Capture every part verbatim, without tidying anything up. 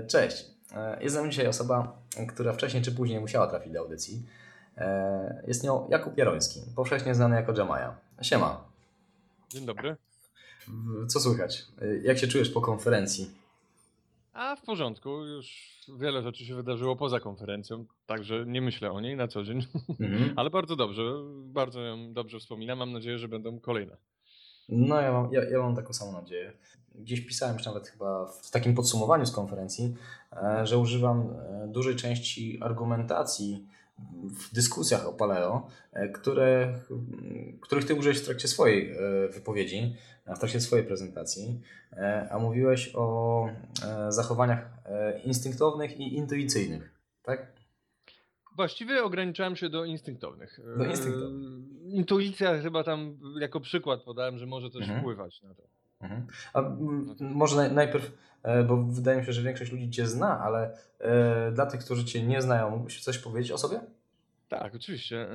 Cześć. Jest ze mną dzisiaj osoba, która wcześniej czy później musiała trafić do audycji. Jest nią Jakub Jaroński, powszechnie znany jako Jamaja. Siema. Dzień dobry. Co słychać? Jak się czujesz po konferencji? A w porządku, już wiele rzeczy się wydarzyło poza konferencją, także nie myślę o niej na co dzień, mhm. ale bardzo dobrze, bardzo ją dobrze wspominam, mam nadzieję, że będą kolejne. No ja mam, ja, ja mam taką samą nadzieję. Gdzieś pisałem już nawet chyba w takim podsumowaniu z konferencji, że używam dużej części argumentacji w dyskusjach o paleo, które, których ty użyłeś w trakcie swojej wypowiedzi, w trakcie swojej prezentacji, a mówiłeś o zachowaniach instynktownych i intuicyjnych, tak? Właściwie ograniczałem się do instynktownych. Do instynktownych. Intuicja chyba tam jako przykład podałem, że może też mhm. wpływać na to. Mhm. A no to... może najpierw, bo wydaje mi się, że większość ludzi Cię zna, ale e, dla tych, którzy Cię nie znają, mógłbyś coś powiedzieć o sobie? Tak, oczywiście.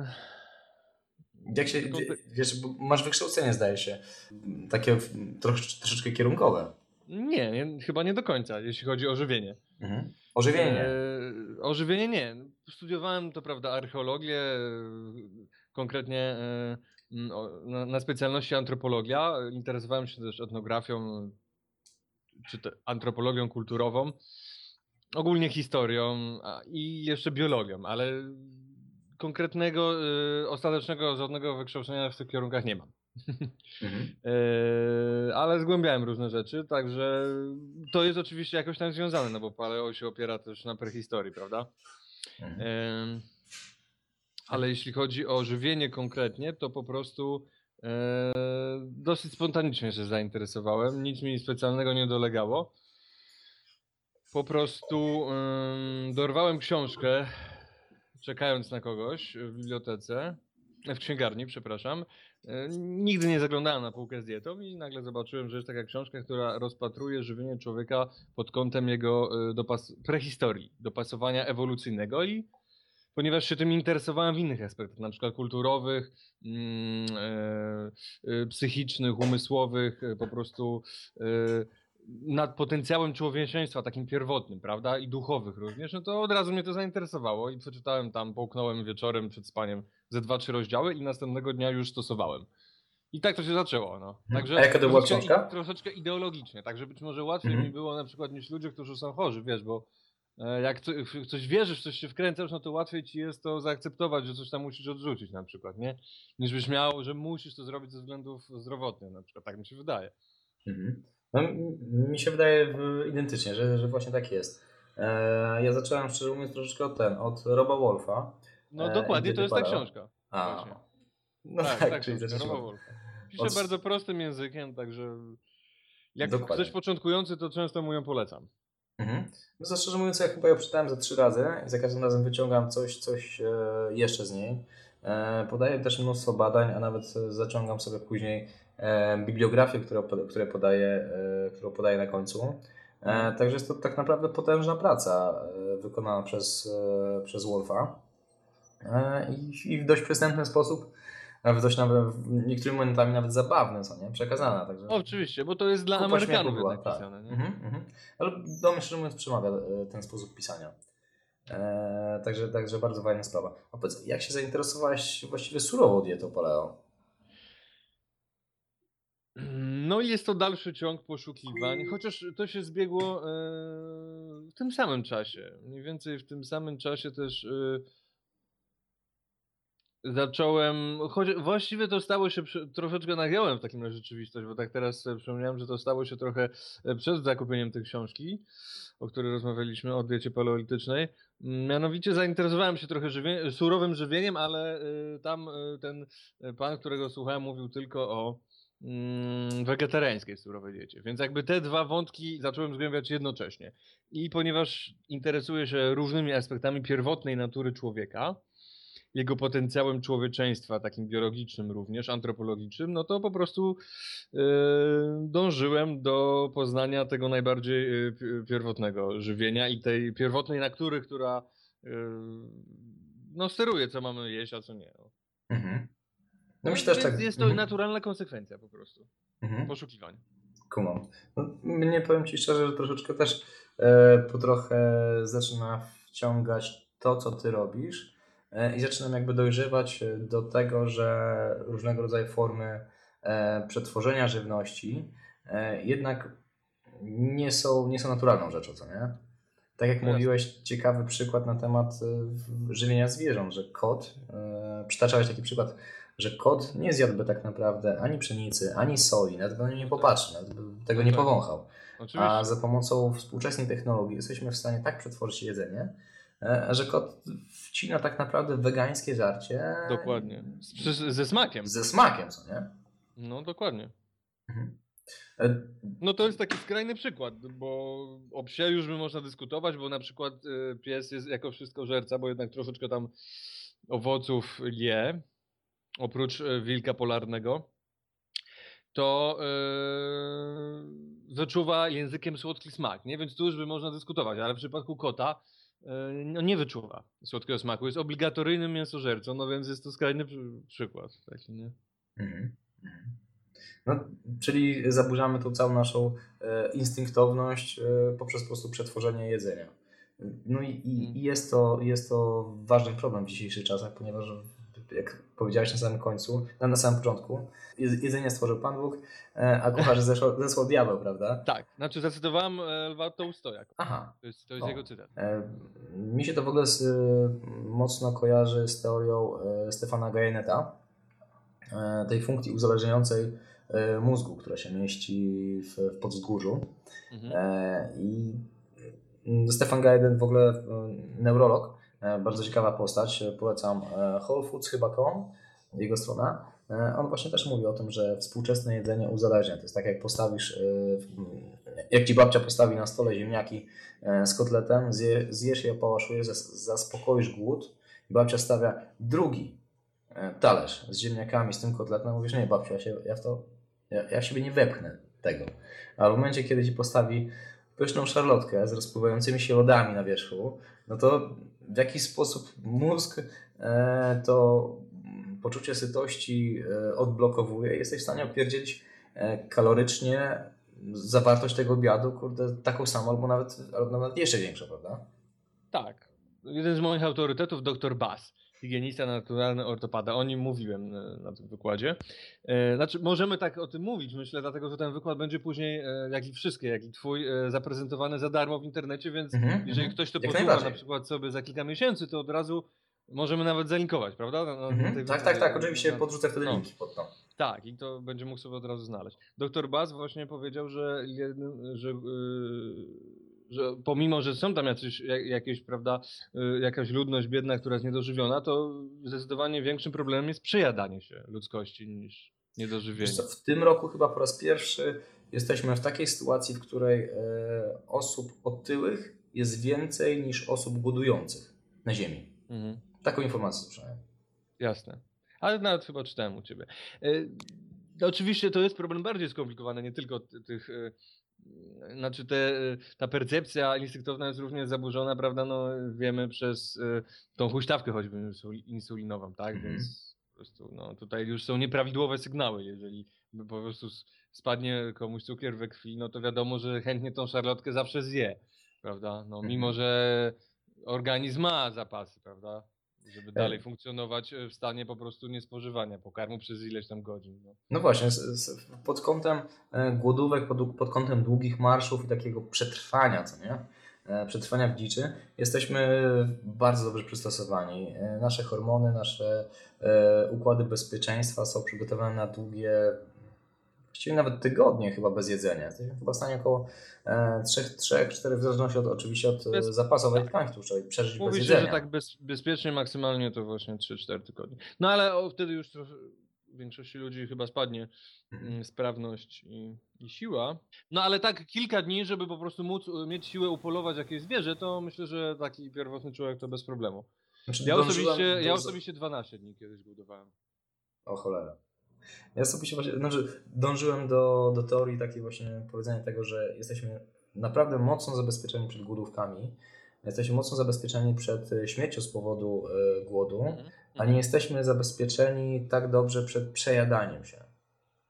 Jak się, wiesz, bo masz wykształcenie, zdaje się, takie trosz, troszeczkę kierunkowe. Nie, nie, chyba nie do końca, jeśli chodzi o żywienie. Mhm. O żywienie? E, o żywienie nie. Studiowałem, to prawda, archeologię, konkretnie e, na, na specjalności antropologia. Interesowałem się też etnografią, czy te, antropologią kulturową, ogólnie historią a, i jeszcze biologią, ale konkretnego, y, ostatecznego, żadnego wykształcenia w tych kierunkach nie mam. Mhm. y, ale zgłębiałem różne rzeczy, także to jest oczywiście jakoś tam związane, no bo paleo się opiera też na prehistorii, prawda? Mhm. Y, ale jeśli chodzi o żywienie konkretnie, to po prostu y, dosyć spontanicznie się zainteresowałem, nic mi specjalnego nie dolegało. Po prostu y, dorwałem książkę, czekając na kogoś w bibliotece, w księgarni, przepraszam. Nigdy nie zaglądałem na półkę z dietą i nagle zobaczyłem, że jest taka książka, która rozpatruje żywienie człowieka pod kątem jego dopas- prehistorii, dopasowania ewolucyjnego i ponieważ się tym interesowałem w innych aspektach, na przykład kulturowych, mm, e, e, psychicznych, umysłowych, po prostu e, nad potencjałem człowieczeństwa, takim pierwotnym, prawda, i duchowych również, no to od razu mnie to zainteresowało i przeczytałem tam, połknąłem wieczorem przed spaniem ze dwa, trzy rozdziały i następnego dnia już stosowałem. I tak to się zaczęło, no. Także a jaka to była książka? I, troszeczkę ideologicznie, także być może łatwiej mm-hmm. mi było na przykład niż ludzie, którzy są chorzy, wiesz, bo jak coś wierzysz, coś się wkręcasz, no to łatwiej ci jest to zaakceptować, że coś tam musisz odrzucić na przykład, nie? Niż byś miał, że musisz to zrobić ze względów zdrowotnych na przykład, tak mi się wydaje. Mhm. No, mi się wydaje identycznie, że, że właśnie tak jest. E, ja zacząłem, szczerze mówiąc, troszeczkę od ten, od Roba Wolfa. No e, dokładnie, to jest ta książka. A, właśnie. no tak, tak, tak czyli książka, Roba Wolfa. Pisze od... bardzo prostym językiem, także jak dokładnie. Ktoś początkujący, to często mu ją polecam. Mhm. No za szczerze mówiąc, ja chyba ją czytałem ze trzy razy i za każdym razem wyciągam coś, coś e, jeszcze z niej. E, podaję też mnóstwo badań, a nawet zaciągam sobie później e, bibliografię, którą, które podaję, e, którą podaję na końcu. E, także jest to tak naprawdę potężna praca e, wykonana przez, e, przez Wolfa e, i, i w dość przystępny sposób. Nawet dość nawet niektórymi momentami nawet zabawne, co nie? Przekazana. Także oczywiście, bo to jest dla Amerykanów była, jednak tak. pisane. Nie? Mhm, mhm. Ale do mnie szczerze mówiąc przemawia ten sposób pisania. E, także, także bardzo fajna sprawa. A powiedz, jak się zainteresowałeś właściwie surową dietą paleo? No i jest to dalszy ciąg poszukiwań, chociaż to się zbiegło e, w tym samym czasie. Mniej więcej w tym samym czasie też e, zacząłem, choć właściwie to stało się, troszeczkę nagiąłem w takim razie rzeczywistość, bo tak teraz sobie przypomniałem, że to stało się trochę przed zakupieniem tej książki, o której rozmawialiśmy, o diecie paleolitycznej. Mianowicie zainteresowałem się trochę żywie, surowym żywieniem, ale y, tam y, ten pan, którego słuchałem, mówił tylko o y, wegetariańskiej surowej diecie. Więc jakby te dwa wątki zacząłem zgłębiać jednocześnie. I ponieważ interesuję się różnymi aspektami pierwotnej natury człowieka, jego potencjałem człowieczeństwa, takim biologicznym również, antropologicznym, no to po prostu yy, dążyłem do poznania tego najbardziej yy, pierwotnego żywienia i tej pierwotnej natury, która yy, no steruje, co mamy jeść, a co nie. No. Mhm. No no myślę, więc tak. jest to mhm. naturalna konsekwencja po prostu mhm. poszukiwań. Kumam. No, mnie powiem Ci szczerze, że troszeczkę też e, po trochę zaczyna wciągać to, co Ty robisz e, i zaczynam jakby dojrzewać do tego, że różnego rodzaju formy e, przetworzenia żywności e, jednak nie są, nie są naturalną rzeczą, co nie? Tak jak No jasne. mówiłeś, ciekawy przykład na temat e, żywienia zwierząt, że kot, e, przytaczałeś taki przykład, że kot nie zjadłby tak naprawdę ani pszenicy, ani soli, nawet by na nią nie No tak, popatrzył, nawet by tego no nie tak, powąchał. A oczywiście. za pomocą współczesnej technologii jesteśmy w stanie tak przetworzyć jedzenie, e, że kot wcina tak naprawdę wegańskie żarcie Dokładnie. Z, przy- ze smakiem. ze smakiem, co nie? No dokładnie. Mhm. E, No to jest taki skrajny przykład, bo o psie już by można dyskutować, bo na przykład y, pies jest jako wszystko żerca, bo jednak troszeczkę tam owoców je, oprócz y, wilka polarnego, to y, wyczuwa językiem słodki smak, nie? Więc tu już by można dyskutować, ale w przypadku kota y, no nie wyczuwa słodkiego smaku, jest obligatoryjnym mięsożercą, no więc jest to skrajny przy- przykład taki, nie? mhm. No, czyli zaburzamy tą całą naszą e, instynktowność e, poprzez po prostu przetworzenie jedzenia. No i, i, i jest, to, jest to ważny problem w dzisiejszych czasach, ponieważ jak powiedziałeś na samym końcu, na, na samym początku, jedzenie stworzył Pan Bóg, e, a kucharzy zesłał, zesłał diabeł, prawda? Tak, znaczy zacytowałem e, Lwa Tołstoja. Aha. To jest, to jest O. jego cytat. E, mi się to w ogóle z, mocno kojarzy z teorią e, Stefana Gajeneta, e, tej funkcji uzależniającej e, mózgu, która się mieści w, w podzgórzu. Mhm. E, I Stefan Gajen w ogóle e, neurolog, e, bardzo ciekawa postać, e, polecam e, whole foods chyba kropka com, jego strona. E, on właśnie też mówi o tym, że współczesne jedzenie uzależnia. To jest tak, jak postawisz, e, jak ci babcia postawi na stole ziemniaki e, z kotletem, zje, zjesz je, opałaszujesz, zas- zaspokoisz głód i babcia stawia drugi e, talerz z ziemniakami, z tym kotletem, mówisz, nie babciu, ja, się, ja w to, ja, ja w siebie nie wepchnę tego. A w momencie, kiedy ci postawi pyszną szarlotkę z rozpływającymi się lodami na wierzchu, no to w jakiś sposób mózg e, to poczucie sytości e, odblokowuje i jesteś w stanie opierdzielić e, kalorycznie zawartość tego obiadu, kurde, taką samą albo nawet, albo nawet jeszcze większą, prawda? Tak. Jeden z moich autorytetów, doktor Bass, higienista naturalny, ortopada. O nim mówiłem e, na tym wykładzie. E, Znaczy, możemy tak o tym mówić, myślę, dlatego, że ten wykład będzie później, e, jak i wszystkie, jak i twój, e, zaprezentowany za darmo w internecie, więc Mhm, jeżeli mhm. ktoś to Jak posłucha na najbardziej. przykład sobie za kilka miesięcy, to od razu możemy nawet zalinkować, prawda? Na, na, na Mhm. tej Tak, wy- tak, tak, na- oczywiście na- podrzucę wtedy no. linki pod to. Tak, i to będzie mógł sobie od razu znaleźć. Doktor Bass właśnie powiedział, że, jednym, że, yy, że pomimo, że są tam jacyś, jak- jakieś, prawda, yy, jakaś ludność biedna, która jest niedożywiona, to zdecydowanie większym problemem jest przejadanie się ludzkości niż Wiesz niedożywienie. co, w tym roku chyba po raz pierwszy jesteśmy w takiej sytuacji, w której e, osób otyłych jest więcej niż osób głodujących na ziemi. Mhm. Taką informację słyszałem. Jasne. Ale nawet chyba czytałem u ciebie. Yy, oczywiście to jest problem bardziej skomplikowany, nie tylko ty- tych. Yy, znaczy te, y, ta percepcja instynktowna jest również zaburzona, prawda? No, wiemy przez y, tą huśtawkę choćby insul- insulinową, tak? Mhm. Więc po prostu no, tutaj już są nieprawidłowe sygnały. Jeżeli by po prostu s- spadnie komuś cukier we krwi, no to wiadomo, że chętnie tą szarlotkę zawsze zje, prawda? No, mimo Mhm. że organizm ma zapasy, prawda? Żeby E, dalej funkcjonować w stanie po prostu niespożywania pokarmu przez ileś tam godzin. No. No właśnie, z, z, pod kątem e, głodówek, pod, pod kątem długich marszów i takiego przetrwania, co nie? E, przetrwania w dziczy, jesteśmy bardzo dobrze przystosowani. E, nasze hormony, nasze e, układy bezpieczeństwa są przygotowane na długie, właściwie nawet tygodnie chyba bez jedzenia. Jesteśmy chyba w stanie około trzy cztery, w zależności od, oczywiście od e, Bez, zapasowej tak. tkanki tłuszczowej, przeżyć bez Mówi się, jedzenia. że tak bez, bezpiecznie maksymalnie to właśnie trzy cztery tygodnie. No ale o, wtedy już trochę w większości ludzi chyba spadnie Mhm. mm, sprawność i, i siła. No ale tak kilka dni, żeby po prostu móc y, mieć siłę upolować jakieś zwierzę, to myślę, że taki pierwotny człowiek to bez problemu. Znaczy, Ja dążyłem osobiście, do... ja osobiście dwanaście dni kiedyś głodowałem. O cholera. Ja sobie się właśnie, znaczy dążyłem do, do teorii takiej właśnie powiedzenia tego, że jesteśmy naprawdę mocno zabezpieczeni przed głodówkami, jesteśmy mocno zabezpieczeni przed e, śmiercią z powodu e, głodu, Mhm, a nie mhm. jesteśmy zabezpieczeni tak dobrze przed przejadaniem się.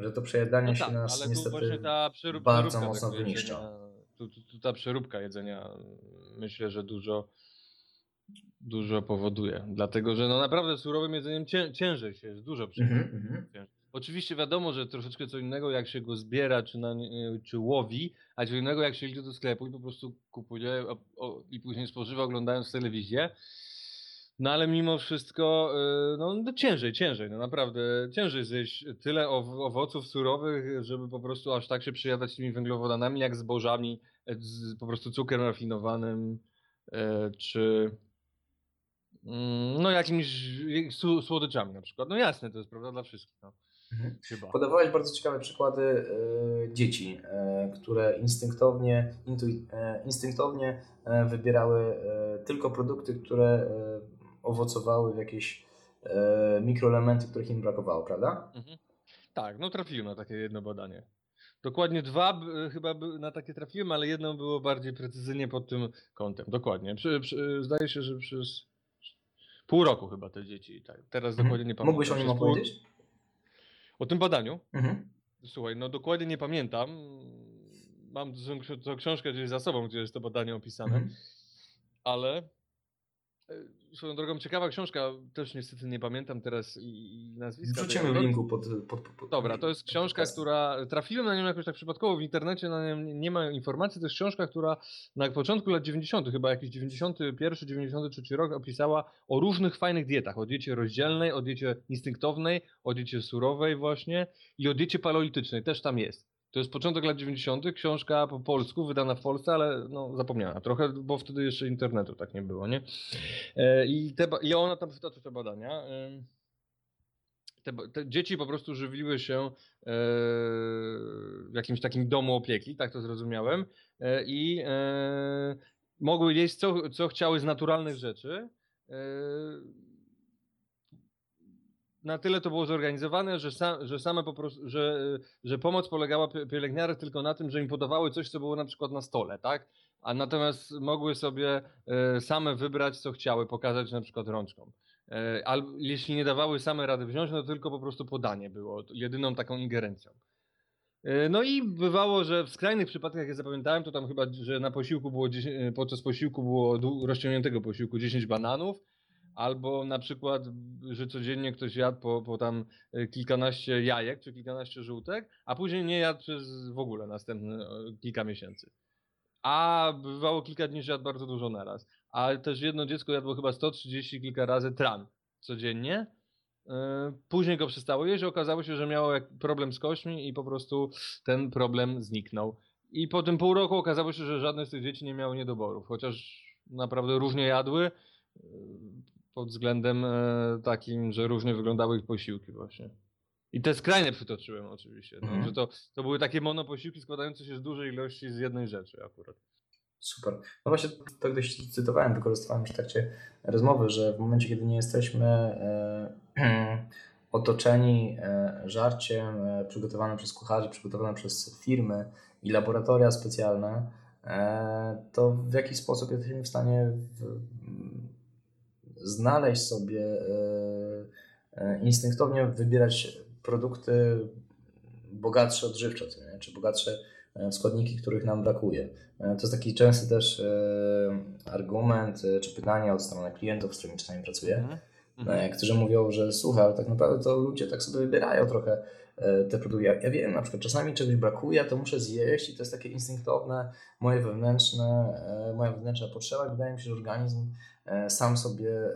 Że to przejadanie No się tak, nas ale tu niestety właśnie ta przerób, bardzo przeróbka mocno tego wyniszcza. jedzenia, tu, tu, tu ta przeróbka jedzenia myślę, że dużo, dużo powoduje. Dlatego, że no naprawdę surowym jedzeniem cię, ciężej się jest, dużo Mhm, przyjemniej. mhm. Oczywiście wiadomo, że troszeczkę co innego jak się go zbiera, czy, na, nie- czy łowi, a co innego jak się idzie do sklepu i po prostu kupuje o, o, i później spożywa oglądając telewizję. No ale mimo wszystko, y, no no ciężej, ciężej, no naprawdę ciężej zjeść tyle ow owoców surowych, żeby po prostu aż tak się przyjadać tymi węglowodanami, jak zbożami, e, z po prostu cukrem rafinowanym, e, czy mm, no jakimiś su słodyczami na przykład. No jasne, to jest prawda dla wszystkich, no. Mhm. Chyba. Podawałeś bardzo ciekawe przykłady e, dzieci, e, które instynktownie, intui, e, instynktownie e, wybierały e, tylko produkty, które e, owocowały w jakieś e, mikroelementy, których im brakowało, prawda? Mhm. Tak, no trafiłem na takie jedno badanie. Dokładnie dwa b- chyba by, na takie trafiłem, ale jedno było bardziej precyzyjnie pod tym kątem. Dokładnie. Przy, przy, zdaje się, że przez pół roku chyba te dzieci. Tak, teraz Mhm. dokładnie nie Mógłbyś pamiętam. o nim Przez pół... opowiedzieć? O tym badaniu? Mhm. Słuchaj, no dokładnie nie pamiętam. Mam tą, tą książkę gdzieś za sobą, gdzie jest to badanie opisane, Mhm. ale e, swoją drogą ciekawa książka, też niestety nie pamiętam teraz i, i nazwiska tej Wrzucimy w autorki. linku pod, pod, pod, pod, Dobra, to jest pod książka, podcastem. która trafiłem na nią jakoś tak przypadkowo w internecie, na nią nie ma informacji. To jest książka, która na początku lat dziewięćdziesiątych, chyba jakiś dziewięćdziesiąty pierwszy, dziewięćdziesiąty trzeci rok opisała o różnych fajnych dietach. O diecie rozdzielnej, o diecie instynktownej, o diecie surowej właśnie i o diecie paleolitycznej. Też tam jest. To jest początek lat dziewięćdziesiątych. Książka po polsku, wydana w Polsce, ale no zapomniana trochę, bo wtedy jeszcze internetu tak nie było, nie? E, I, te, ba- i ona tam przytacza te badania. Ym, te, te dzieci po prostu żywiły się e, w jakimś takim domu opieki, tak to zrozumiałem, e, i e, mogły jeść co, co chciały z naturalnych rzeczy. E, na tyle to było zorganizowane, że, sa, że same po prostu, że, że pomoc polegała pie- pielęgniarek tylko na tym, że im podawały coś, co było na przykład na stole, tak? A natomiast mogły sobie e, same wybrać, co chciały, pokazać na przykład rączką. E, albo jeśli nie dawały same rady wziąć, no to tylko po prostu podanie było jedyną taką ingerencją. E, No i bywało, że w skrajnych przypadkach, jak ja zapamiętałem, to tam chyba, że na posiłku było, dziesięć, podczas posiłku było, dłu- rozciągniętego posiłku dziesięć bananów, albo na przykład, że codziennie ktoś jadł po, po tam e, kilkanaście jajek, czy kilkanaście żółtek, a później nie jadł przez w ogóle następne e, kilka miesięcy. A bywało kilka dni, że jadł bardzo dużo naraz. A też jedno dziecko jadło chyba sto trzydzieści kilka razy tran codziennie. E, Później go przestało jeść, okazało się, że miało jak- problem z kośćmi i po prostu ten problem zniknął. I po tym pół roku okazało się, że żadne z tych dzieci nie miało niedoborów, chociaż naprawdę różnie jadły e, pod względem e, takim, że różnie wyglądały ich posiłki właśnie. I te skrajne przytoczyłem oczywiście, no, Mhm. że to, to były takie monoposiłki składające się z dużej ilości z jednej rzeczy akurat. Super. No właśnie to gdzieś cytowałem, wykorzystywałem w trakcie rozmowy, że w momencie, kiedy nie jesteśmy e, otoczeni e, żarciem e, przygotowanym przez kucharzy, przygotowanym przez firmy i laboratoria specjalne, e, to w jaki sposób jesteśmy w stanie w, znaleźć sobie e, e, instynktownie wybierać produkty bogatsze odżywczo, co nie? Czy bogatsze w składniki, których nam brakuje. To jest taki częsty też e, argument e, czy pytanie od strony klientów, z którymi czasami pracuję, Mhm. e, Mhm. którzy mówią, że słuchaj, ale tak naprawdę to ludzie tak sobie wybierają trochę e, te produkty. Ja, ja wiem, na przykład czasami czegoś brakuje, to muszę zjeść i to jest takie instynktowne, moje wewnętrzne, e, moja wewnętrzna potrzeba. Wydaje mi się, że organizm e, sam sobie e,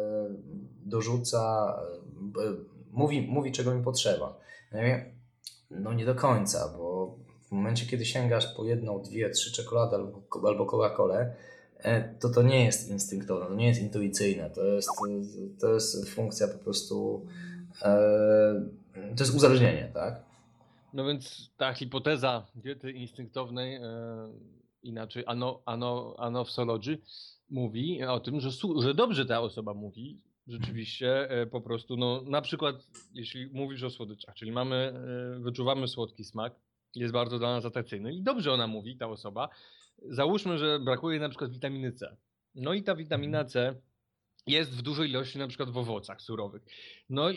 dorzuca, e, mówi, mówi, czego mi potrzeba. Ja wiem, no nie do końca, bo w momencie, kiedy sięgasz po jedną, dwie, trzy czekolady albo, albo Coca-Colę, e, to to nie jest instynktowne, to nie jest intuicyjne, to jest, to jest funkcja po prostu, e, to jest uzależnienie, tak? No więc ta hipoteza diety instynktownej, e, inaczej ano, ano, anofsology, mówi o tym, że, su- że dobrze ta osoba mówi, rzeczywiście e, po prostu, no na przykład jeśli mówisz o słodyczach, czyli mamy, e, wyczuwamy słodki smak, jest bardzo dla nas atrakcyjny i dobrze ona mówi, ta osoba, załóżmy, że brakuje na przykład witaminy C. No i ta witamina C jest w dużej ilości na przykład w owocach surowych. No i,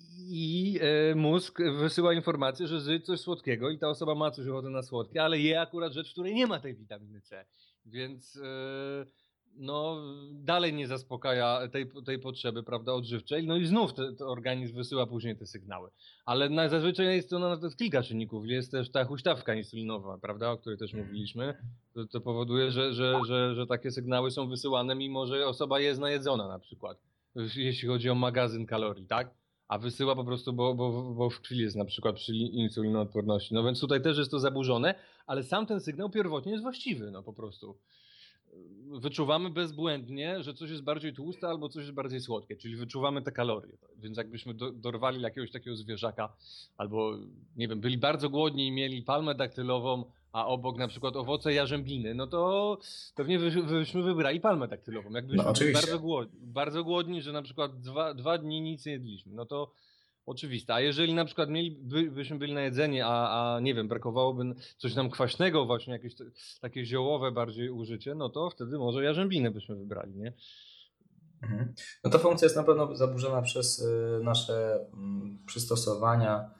i e, mózg wysyła informację, że zjedz coś słodkiego i ta osoba ma coś ochotę na słodkie, ale je akurat rzecz, w której nie ma tej witaminy C. Więc e, no dalej nie zaspokaja tej, tej potrzeby, prawda, odżywczej. No i znów te, te organizm wysyła później te sygnały. Ale na, zazwyczaj jest to nawet kilka czynników. Jest też ta huśtawka insulinowa, prawda, o której też mówiliśmy. To, to powoduje, że, że, że, że takie sygnały są wysyłane, mimo że osoba jest najedzona na przykład, jeśli chodzi o magazyn kalorii, tak? A wysyła po prostu, bo, bo, bo w krwi jest na przykład przy insulinoodporności. No więc tutaj też jest to zaburzone, ale sam ten sygnał pierwotnie jest właściwy, no po prostu. Wyczuwamy bezbłędnie, że coś jest bardziej tłuste albo coś jest bardziej słodkie, czyli wyczuwamy te kalorie. Więc jakbyśmy do, dorwali jakiegoś takiego zwierzaka albo, nie wiem, byli bardzo głodni i mieli palmę daktylową, a obok na przykład owoce jarzębiny, no to pewnie wy, byśmy wybrali palmę daktylową. Jakbyśmy No, byli oczywiście. bardzo głodni, bardzo głodni, że na przykład dwa, dwa dni nic nie jedliśmy, no to oczywiste. A jeżeli na przykład mieli, by, byśmy byli najedzeni, a, a nie wiem, brakowałoby coś nam kwaśnego, właśnie jakieś te, takie ziołowe bardziej użycie, no to wtedy może jarzębinę byśmy wybrali, nie? Mhm. No ta funkcja jest na pewno zaburzona przez y, nasze y, przystosowania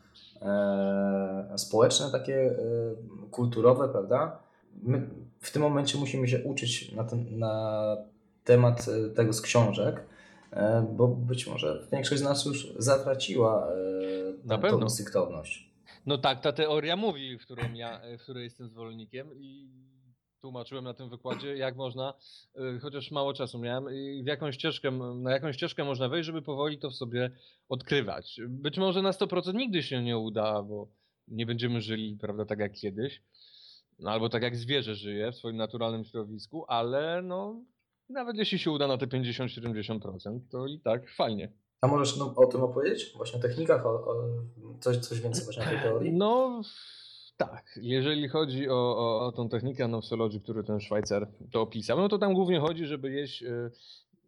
y, społeczne, takie y, kulturowe, prawda? My w tym momencie musimy się uczyć na, ten, na temat tego z książek, y, bo być może większość z nas już zatraciła y, Na tą, pewno. tą instynktowność. No tak, ta teoria mówi, w którą ja, w której jestem zwolennikiem i tłumaczyłem na tym wykładzie, jak można, chociaż mało czasu miałem, i w jaką ścieżkę, na jaką ścieżkę można wejść, żeby powoli to w sobie odkrywać. Być może na sto procent nigdy się nie uda, bo nie będziemy żyli, prawda, tak jak kiedyś, no, albo tak jak zwierzę żyje w swoim naturalnym środowisku, ale no, nawet jeśli się uda na te pięćdziesiąt do siedemdziesięciu procent, to i tak fajnie. A możesz no, o tym opowiedzieć? Właśnie o technikach, o, o coś, coś więcej właśnie o tej teorii? No tak, jeżeli chodzi o, o, o tą technikę Anopsology, który ten Szwajcar to opisał, no to tam głównie chodzi, żeby jeść y, y,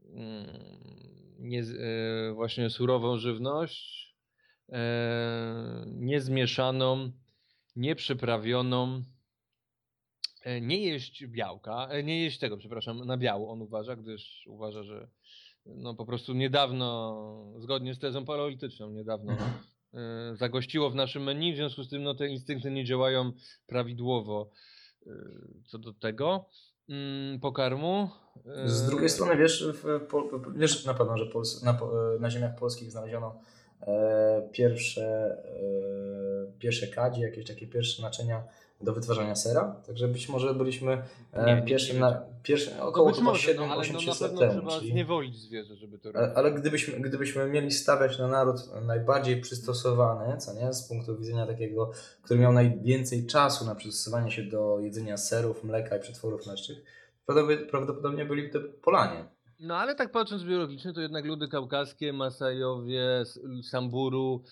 nie, y, właśnie surową żywność, y, niezmieszaną, nieprzyprawioną, y, nie jeść białka, y, nie jeść tego, przepraszam, na biało on uważa, gdyż uważa, że no po prostu niedawno, zgodnie z tezą paleolityczną, niedawno y, zagościło w naszym menu, w związku z tym no, te instynkty nie działają prawidłowo y, co do tego y, pokarmu. Y, Z drugiej strony wiesz, w, po, wiesz na pewno, że Pols na, na ziemiach polskich znaleziono e, pierwsze, e, pierwsze kadzie, jakieś takie pierwsze naczynia do wytwarzania sera, także być może byliśmy e, Nie, nie, pierwszym, nie na, pierwszym około no może, siedem no, ale osiem no, na tysięcy lat pewno temu. trzeba Czyli, zniewolić zwierzę, żeby to robić. ale ale gdybyśmy, gdybyśmy mieli stawiać na naród najbardziej przystosowany, co nie, z punktu widzenia takiego, który miał najwięcej czasu na przystosowanie się do jedzenia serów, mleka i przetworów mlecznych, prawdopodobnie byli to Polanie. No ale tak patrząc biologicznie, to jednak ludy kaukaskie, Masajowie, Samburu,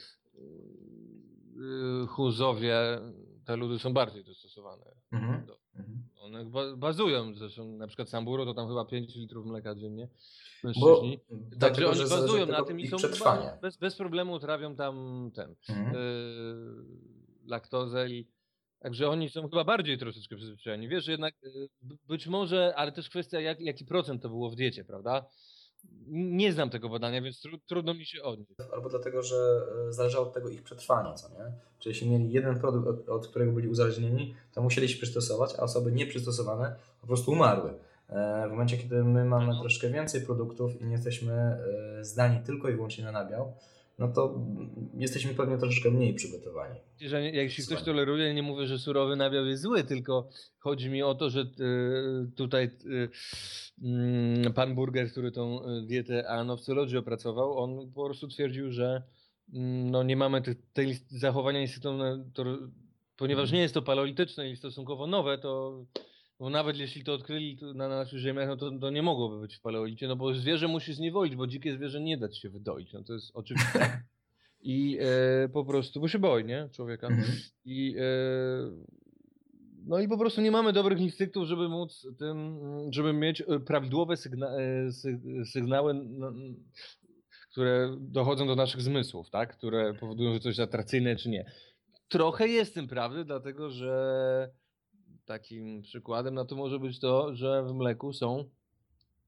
yy, Huzowie, te ludy są bardziej dostosowane. Mhm. Do, one ba bazują, zresztą na przykład Samburu to tam chyba pięć litrów mleka dziennie, mężczyźni. Bo, Także dlatego, oni że bazują na tego tym i ich są przetrwanie. bez, bez problemu trawią tam ten Mhm. yy, laktozę i także oni są chyba bardziej troszeczkę przyzwyczajeni. Wiesz, że jednak y, być może, ale też kwestia jak, jaki procent to było w diecie, prawda? Nie znam tego badania, więc tru, trudno mi się odnieść. Albo dlatego, że zależało od tego ich przetrwanie, co nie? Czyli jeśli mieli jeden produkt, od, od którego byli uzależnieni, to musieli się przystosować, a osoby nieprzystosowane po prostu umarły. W momencie, kiedy my mamy No. troszkę więcej produktów i nie jesteśmy zdani tylko i wyłącznie na nabiał, no to jesteśmy pewnie troszeczkę mniej przygotowani. Że nie, jeśli ktoś toleruje, nie mówię, że surowy nabiał jest zły, tylko chodzi mi o to, że y, tutaj y, y, pan Burger, który tą dietę Anopsology opracował, on po prostu twierdził, że y, no nie mamy tych, tej zachowania instynktowne, to, ponieważ nie jest to paleolityczne i stosunkowo nowe, to bo nawet jeśli to odkryli na naszych ziemiach, no to, to nie mogłoby być w paleolicie, no bo zwierzę musi zniewolić, bo dzikie zwierzę nie da się wydoić, no to jest oczywiste. I e, po prostu, bo się boi, nie? Człowieka. Mhm. I e, no i po prostu nie mamy dobrych instynktów, żeby móc tym, żeby mieć prawidłowe sygna sygnały, no, które dochodzą do naszych zmysłów, tak? Które powodują, że coś jest atrakcyjne czy nie. Trochę jest tym prawdy, dlatego że takim przykładem na to może być to, że w mleku są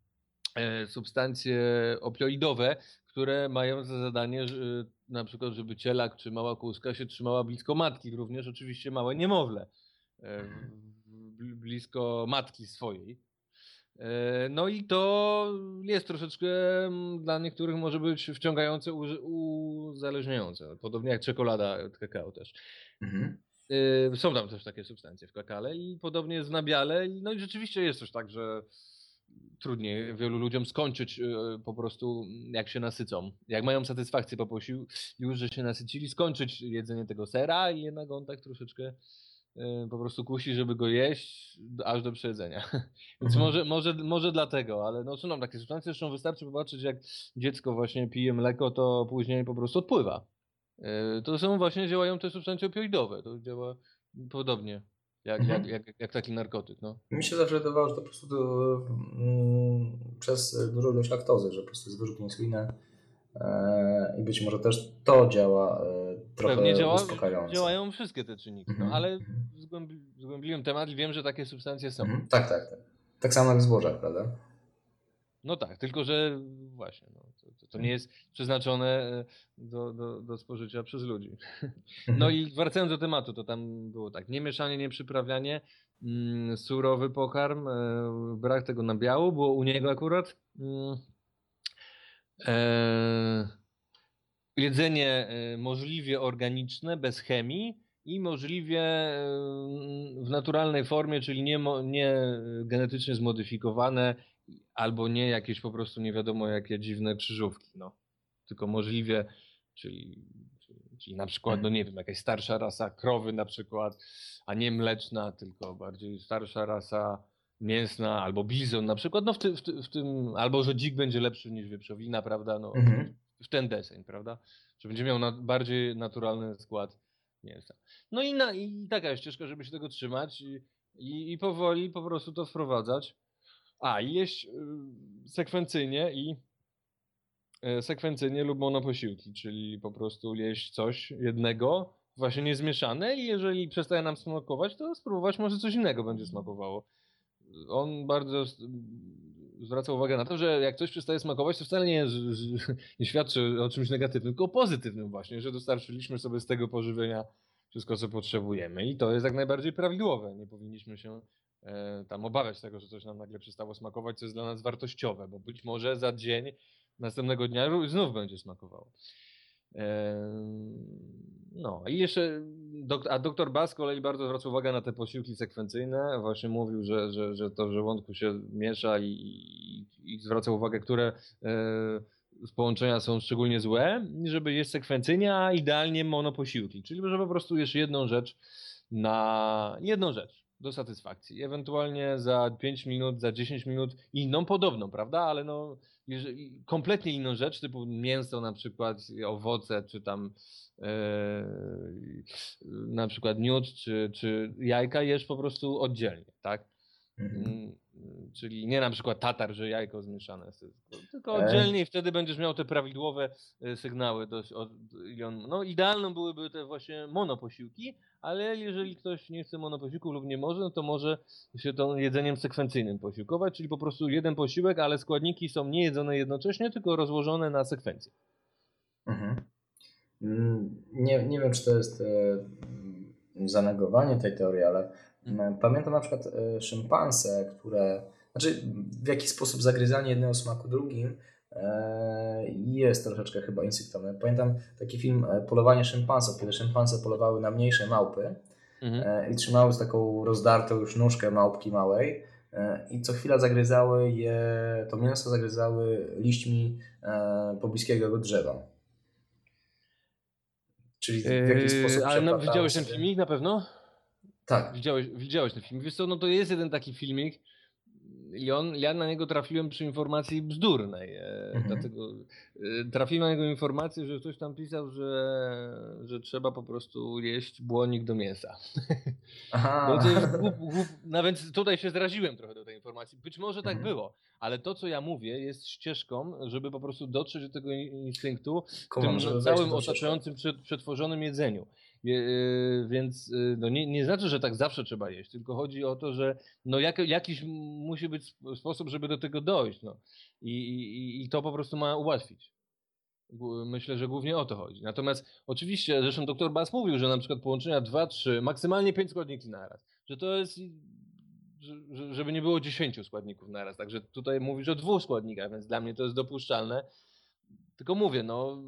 e, substancje opioidowe, które mają za zadanie, że, na przykład, żeby cielak czy mała kózka się trzymała blisko matki, również oczywiście małe niemowlę e, w- blisko matki swojej. E, No i to jest troszeczkę mm, dla niektórych może być wciągające, uż- uzależniające. Podobnie jak czekolada od kakao też. Mhm. E, Są tam też takie substancje w kakale i podobnie jest w nabiale. I- No i rzeczywiście jest też tak, że trudniej wielu ludziom skończyć e, po prostu jak się nasycą. Jak mają satysfakcję po posiłku, już że się nasycili, skończyć jedzenie tego sera i jednak on tak troszeczkę e, po prostu kusi, żeby go jeść aż do przejedzenia. Więc Mhm. może, może, może dlatego, ale no są nam takie substancje, zresztą wystarczy popatrzeć, jak dziecko właśnie pije mleko, to później po prostu odpływa. E, To są właśnie, działają te substancje opioidowe, to działa podobnie jak, jak, Mhm. jak, jak taki narkotyk, no. Mi się zawsze wydawało, że to po prostu to, mm, przez dużą ilość laktozy, że po prostu jest wyrzut insuliny e, i być może też to działa e, Pewnie trochę działa, uspokajająco. działają wszystkie te czynniki, no Mhm. ale Mhm. zgłębi, zgłębiłem temat i wiem, że takie substancje są. Mhm. Tak, tak, tak. Tak samo jak w zbożach, prawda? No tak, tylko że właśnie, no, to, to, to nie jest przeznaczone e, do, do, do spożycia przez ludzi. No Mhm. i wracając do tematu, to tam było tak, nie mieszanie, nie przyprawianie, mm, surowy pokarm, e, brak tego nabiału, było u niego akurat. Mm, e, Jedzenie e, możliwie organiczne, bez chemii i możliwie e, w naturalnej formie, czyli nie, mo- nie genetycznie zmodyfikowane albo nie jakieś po prostu nie wiadomo jakie dziwne krzyżówki, no. Tylko możliwie, czyli, czyli, czyli na przykład, no nie wiem, jakaś starsza rasa krowy na przykład, a nie mleczna, tylko bardziej starsza rasa mięsna albo bizon na przykład, no w, ty, w, ty, w tym, albo że dzik będzie lepszy niż wieprzowina, prawda, no Mhm. w ten deseń, prawda? Że będzie miał na, bardziej naturalny skład mięsa. No i, na, i taka jest ścieżka, żeby się tego trzymać i, i, i powoli po prostu to wprowadzać. A, i jeść y, sekwencyjnie i y, sekwencyjnie lub monoposiłki, czyli po prostu jeść coś jednego, właśnie niezmieszane i jeżeli przestaje nam smakować, to spróbować może coś innego będzie smakowało. On bardzo s- zwraca uwagę na to, że jak coś przestaje smakować, to wcale nie, że- że- nie świadczy o czymś negatywnym, tylko o pozytywnym właśnie, że dostarczyliśmy sobie z tego pożywienia wszystko, co potrzebujemy. I to jest jak najbardziej prawidłowe. Nie powinniśmy się e, tam obawiać tego, że coś nam nagle przestało smakować, co jest dla nas wartościowe, bo być może za dzień, następnego dnia ró- znów będzie smakowało. Em, No i jeszcze, dok- a doktor Bass z kolei bardzo zwraca uwagę na te posiłki sekwencyjne. Właśnie mówił, że, że, że to w żołądku się miesza i, i, i zwraca uwagę, które e, z połączenia są szczególnie złe, i żeby jeść sekwencyjnie, a idealnie monoposiłki. Czyli że po prostu jesz jedną rzecz na jedną rzecz do satysfakcji. Ewentualnie za pięć minut, za dziesięć minut inną podobną, prawda? Ale no jeżeli, kompletnie inną rzecz, typu mięso na przykład, owoce, czy tam e, na przykład miód, czy, czy jajka jesz po prostu oddzielnie, tak? Mhm. Mm, Czyli nie na przykład tatar, że jajko zmieszane jest, tylko- tylko E, oddzielnie i wtedy będziesz miał te prawidłowe e, sygnały. Dość, od, ile on- no idealną byłyby te właśnie monoposiłki, ale jeżeli ktoś nie chce monoposiłków lub nie może, no to może się tą jedzeniem sekwencyjnym posiłkować, czyli po prostu jeden posiłek, ale składniki są nie jedzone jednocześnie, tylko rozłożone na sekwencję. mhm. Mm, Nie, nie wiem, czy to jest e, mm, zanegowanie tej teorii, ale mm, pamiętam na przykład e, szympanse, które, znaczy w jaki sposób zagryzanie jednego smaku drugim e, jest troszeczkę chyba instynktowne. Pamiętam taki film e, Polowanie szympansów, kiedy szympanse polowały na mniejsze małpy Mhm. e, i trzymały z taką rozdartą już nóżkę małpki małej e, i co chwila zagryzały je, to mięso zagryzały liśćmi e, pobliskiego drzewa. Czyli w jakiś Yy, sposób ale no, przeplatały widziałeś ten sobie. filmik na pewno? Tak. Widziałeś, widziałeś ten film. Wiesz co, no to jest jeden taki filmik i on, ja na niego trafiłem przy informacji bzdurnej. E, Mhm. dlatego e, trafiłem na jego informację, że ktoś tam pisał, że, że trzeba po prostu jeść błonik do mięsa. No Aha. to jest głup, głup, no więc tutaj się zraziłem trochę do tej informacji. Być może tak Mhm. było, ale to co ja mówię jest ścieżką, żeby po prostu dotrzeć do tego instynktu w Kumam, tym żeby wejść w całym tą ścieżkę. otaczającym przed, przetworzonym jedzeniu. Yy, więc yy, no nie, nie znaczy, że tak zawsze trzeba jeść, tylko chodzi o to, że no jak, jakiś musi być sp- sposób, żeby do tego dojść. No. I, i, I to po prostu ma ułatwić. Gł- Myślę, że głównie o to chodzi. Natomiast oczywiście, zresztą doktor Bass mówił, że na przykład połączenia dwa, trzy, maksymalnie pięć składników naraz. Że to jest, że, że- żeby nie było dziesięciu składników naraz. Także tutaj mówisz o dwóch składnikach, więc dla mnie to jest dopuszczalne. Tylko mówię, no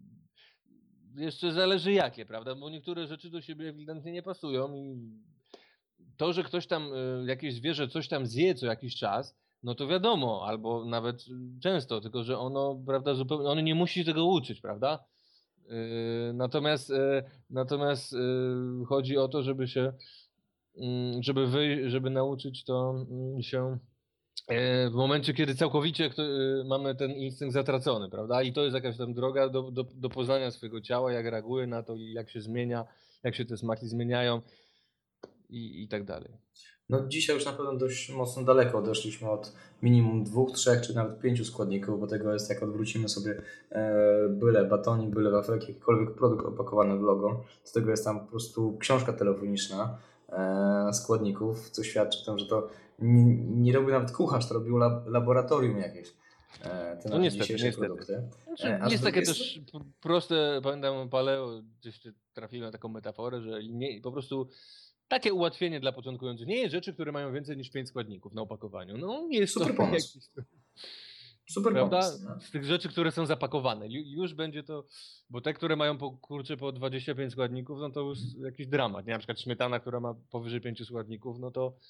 jeszcze zależy jakie, prawda? Bo niektóre rzeczy do siebie ewidentnie nie pasują i to, że ktoś tam, y, jakieś zwierzę coś tam zje co jakiś czas, no to wiadomo, albo nawet y, często, tylko że ono, prawda, zupełnie, ono nie musi tego uczyć, prawda? Yy, natomiast yy, natomiast yy, chodzi o to, żeby się, yy, żeby wy, żeby nauczyć to yy, się yy, w momencie, kiedy całkowicie kto, yy, mamy ten instynkt zatracony, prawda? I to jest jakaś tam droga do, do, do poznania swojego ciała, jak reaguje na to i jak się zmienia, jak się te smaki zmieniają i, i tak dalej. No dzisiaj już na pewno dość mocno daleko odeszliśmy od minimum dwóch, trzech czy nawet pięciu składników, bo tego jest, jak odwrócimy sobie e, byle batonik, byle wafelki, jakikolwiek produkt opakowany w logo, z tego jest tam po prostu książka telefoniczna e, składników, co świadczy o tym, że to nie, nie robił nawet kucharz, to robił lab, laboratorium jakieś, e, te No nasze niestety, dzisiejsze niestety. produkty. Znaczy, E, a z jest takie drugiej strony... też p- proste, pamiętam paleo, gdzieś trafiłem na taką metaforę, że nie, po prostu takie ułatwienie dla początkujących. Nie jest rzeczy, które mają więcej niż pięć składników na opakowaniu. No jest Super to pomysł. jakiś, Super prawda? pomysł. No. Z tych rzeczy, które są zapakowane. Ju- Już będzie to, bo te, które mają po, kurczę po dwadzieścia pięć składników, no to już jakiś dramat. Nie? Na przykład śmietana, która ma powyżej pięciu składników, no to...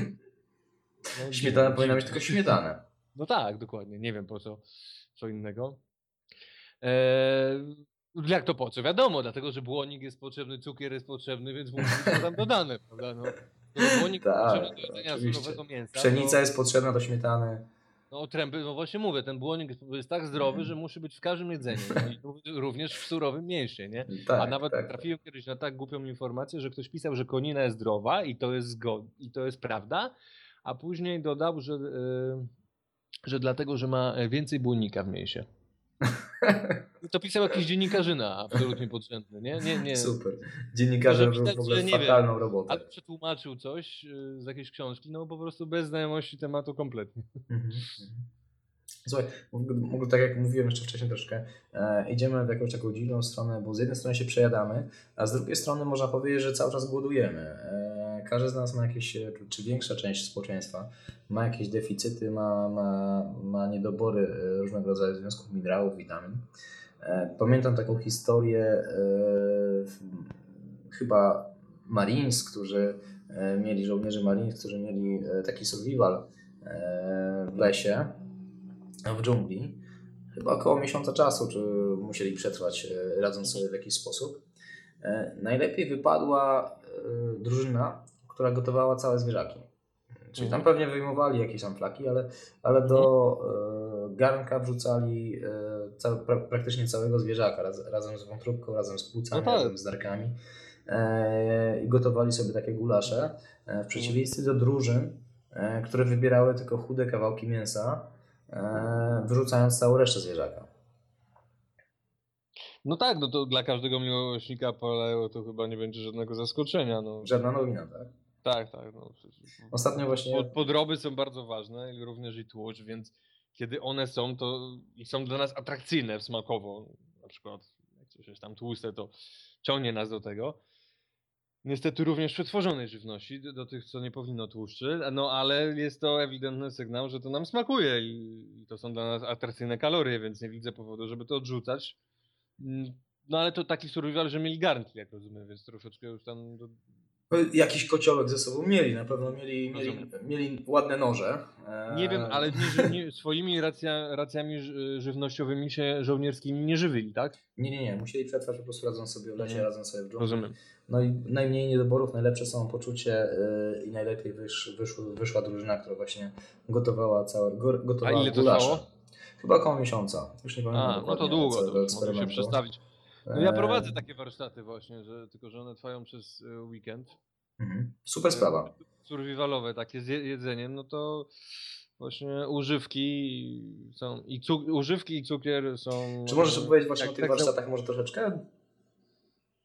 No, Śmietana dziwne, powinna być dziwne. tylko śmietanę. No tak, dokładnie. Nie wiem po co, co innego. Eee, jak to po co? Wiadomo, dlatego, że błonik jest potrzebny, cukier jest potrzebny, więc musi być tam dodane, prawda? No, skoro błonik jest Tak, potrzebny do jedzenia oczywiście. surowego mięsa, Pszenica to jest potrzebna do śmietany. no, otręby, no właśnie mówię, ten błonik jest, jest tak zdrowy, że musi być w każdym jedzeniu, no, i ró- również w surowym mięsie, nie? A Tak, nawet tak, tak. trafiłem kiedyś na tak głupią informację, że ktoś pisał, że konina jest zdrowa i to jest zgod i to jest prawda, a później dodał, że, yy, że dlatego, że ma więcej błonnika w mięsie. To pisał jakiś dziennikarzyna absolutnie podrzędny, nie? Nie, nie. Super. Może Dziennikarze robią widać, w ogóle że nie wiem, fatalną robotę. albo przetłumaczył coś y, z jakiejś książki, no po prostu bez znajomości tematu kompletnie. Mhm. Słuchaj, w ogóle- w ogóle tak jak mówiłem jeszcze wcześniej troszkę, e, idziemy w jakąś taką dziwną stronę, bo z jednej strony się przejadamy, a z drugiej strony można powiedzieć, że cały czas głodujemy. E, każdy z nas ma jakieś, e, czy większa część społeczeństwa ma jakieś deficyty, ma, ma, ma niedobory e, różnego rodzaju związków, minerałów, witamin. E, pamiętam taką historię e, w- chyba Marines, którzy e, mieli, żołnierzy Marines, którzy mieli e, taki survival e, w lesie, w dżungli. Chyba około miesiąca czasu, czy musieli przetrwać, e, radząc sobie w jakiś sposób. E, Najlepiej wypadła e, drużyna, która gotowała całe zwierzaki. Czyli tam Mhm. pewnie wyjmowali jakieś tam flaki, ale, ale do e, garnka wrzucali e, ca, pra, praktycznie całego zwierzaka, raz, razem z wątróbką, razem z płucami, No tak. razem z nerkami. E, I gotowali sobie takie gulasze. E, w przeciwieństwie do drużyn, e, które wybierały tylko chude kawałki mięsa, e, wyrzucając całą resztę zwierzaka. No tak, no to dla każdego miłośnika paleo to chyba nie będzie żadnego zaskoczenia. No. Żadna nowina, tak? Tak, tak. No. Ostatnio właśnie... Pod, podroby są bardzo ważne, i również i tłuszcz, więc kiedy one są, to i są dla nas atrakcyjne smakowo, na przykład jak coś jest tam tłuste, to ciągnie nas do tego. Niestety również przetworzonej żywności, do, do tych, co nie powinno tłuszczy, no ale jest to ewidentny sygnał, że to nam smakuje i, i to są dla nas atrakcyjne kalorie, więc nie widzę powodu, żeby to odrzucać. Mm, No ale to taki survival, że mieli garnki, jak rozumiem, więc troszeczkę już tam... Do... Jakiś kociołek ze sobą mieli, na pewno mieli, mieli, Rozumiem. mieli ładne noże. Nie wiem, Eee, ale nie, ży- nie, swoimi racja, racjami ży- żywnościowymi się żołnierskimi nie żywili, tak? Nie, nie, nie. Musieli przetrwać, po prostu radząc sobie w lesie, Mhm. radząc sobie w dżungli. Rozumiem. No i najmniej niedoborów, najlepsze samopoczucie yy, i najlepiej wysz, wyszły, wyszła drużyna, która właśnie gotowała całe, go, A gotowała ile to gulasze. trwało? Chyba około miesiąca. Już nie pamiętam A, no to dokładnie długo, całego to już mogę się eksperymentu. przestawić. No ja Eee, prowadzę takie warsztaty właśnie, że tylko że one trwają przez y, weekend. mhm. Super sprawa. Survivalowe takie z je- jedzeniem, no to właśnie używki są i cuk- używki i cukier są... Czy możesz opowiedzieć właśnie jak- o tych jak- warsztatach może troszeczkę?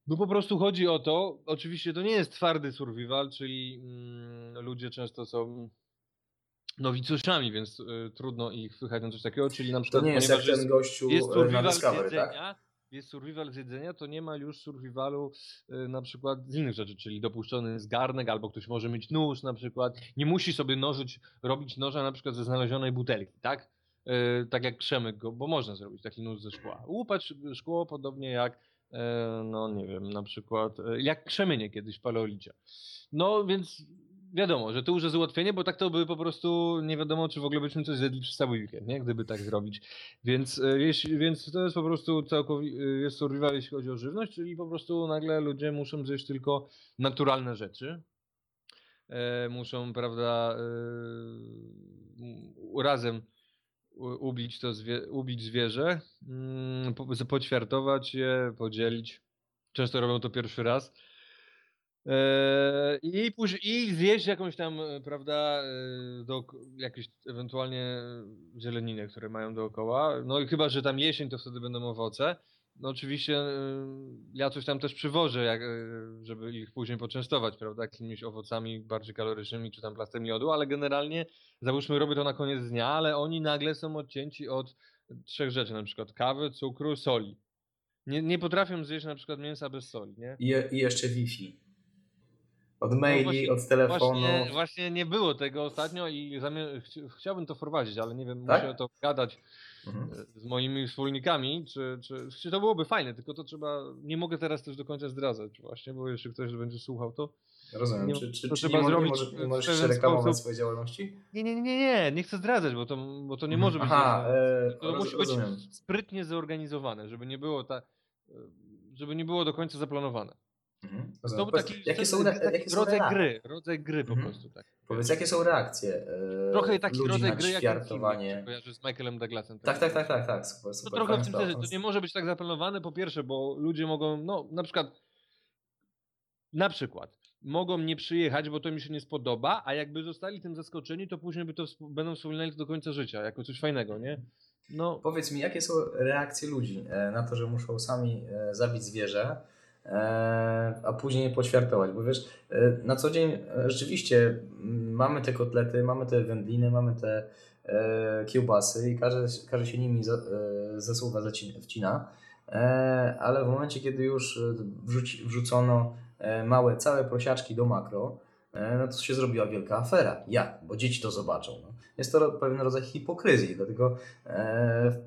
No po prostu chodzi o to, oczywiście to nie jest twardy survival, czyli mm, ludzie często są nowicjuszami, więc y, trudno ich wpychać na coś takiego, czyli na To przykład, nie jest jak ponieważ jest, ten gościu jest e, na survival z Discovery, tak? jedzenia, jest survival z jedzenia, to nie ma już survivalu y, na przykład z innych rzeczy, czyli dopuszczony jest garnek, albo ktoś może mieć nóż na przykład, nie musi sobie nożyć, robić noża na przykład ze znalezionej butelki, tak? Y, tak jak Przemyk go, bo można zrobić taki nóż ze szkła. Łupać szkło podobnie jak, y, no nie wiem, na przykład, y, jak krzemienie kiedyś w paleolicie. No więc wiadomo, że to już jest ułatwienie, bo tak to by po prostu nie wiadomo, czy w ogóle byśmy coś zjedli przez cały weekend, nie? Gdyby tak zrobić. Więc, e, jeśli, więc to jest po prostu całkowicie, jest survival, jeśli chodzi o żywność, czyli po prostu nagle ludzie muszą zjeść tylko naturalne rzeczy. E, muszą, prawda, e, razem u- ubić to zwie, ubić zwierzę, mm, po, poćwiartować je, podzielić. Często robią to pierwszy raz. Eee, I, później, I zjeść jakąś tam, e, prawda, e, do, jakieś ewentualnie zieleninę, które mają dookoła. No i chyba, że tam jesień, to wtedy będą owoce. No oczywiście e, ja coś tam też przywożę, jak, e, żeby ich później poczęstować, prawda, jakimiś owocami bardziej kalorycznymi, czy tam plastem miodu, ale generalnie, załóżmy, robię to na koniec dnia, ale oni nagle są odcięci od trzech rzeczy, na przykład kawy, cukru, soli. Nie, nie potrafią zjeść na przykład mięsa bez soli, nie? I, je- i jeszcze Wi-Fi. Od No maili, właśnie, od telefonów. właśnie, właśnie nie było tego ostatnio i zamie- chci- chciałbym to wprowadzić, ale nie wiem, Tak? muszę to gadać Mhm. e, z moimi wspólnikami, czy, czy, czy to byłoby fajne, tylko to trzeba, nie mogę teraz też do końca zdradzać właśnie, bo jeśli ktoś będzie słuchał, to Rozumiem. nie, Czy, czy, to czy nie, trzeba mo- nie, zrobić może, nie w możesz jeszcze pewien reklamować sposób. swojej działalności? Nie, nie, nie, nie, nie, nie chcę zdradzać, bo to, bo to nie Mhm. może być, Aha, że- e, to roz, musi być rozumiem. sprytnie zorganizowane, żeby nie było ta, e, żeby nie było do końca zaplanowane. Mhm. To Rozumiem. był Powiedz, taki, jakie są, to re, jest taki jakie są rodzaj reakcje? gry, rodzaj gry po Mhm. prostu, tak. Powiedz, wiesz. jakie są reakcje e, Trochę taki ludzi rodzaj na gry jak Infinity, jak się ćwiartowanie? kojarzy z Michaelem Douglasem. Tak, tak, tak, tak, tak. Super, To super. trochę Fajna w tym sprawa. sensie, to nie może być tak zaplanowane, po pierwsze, bo ludzie mogą, no na przykład, na przykład, mogą nie przyjechać, bo to mi się nie spodoba, a jakby zostali tym zaskoczeni, to później by to wsp- będą wspominali to do końca życia, jako coś fajnego, nie? No, Powiedz mi, jakie są reakcje ludzi e, na to, że muszą sami e, zabić zwierzę, e, a później je poćwiartować? Bo wiesz, e, na co dzień e, rzeczywiście mm, mamy te kotlety, mamy te wędliny, mamy te e, kiełbasy i każdy, każdy się nimi za, e, zasuwa, zacina, wcina, e, ale w momencie, kiedy już e, wrzuci, wrzucono e, małe, całe prosiaczki do makro, e, no to się zrobiła wielka afera. Jak? Bo dzieci to zobaczą. No. Jest to pewien rodzaj hipokryzji, dlatego e,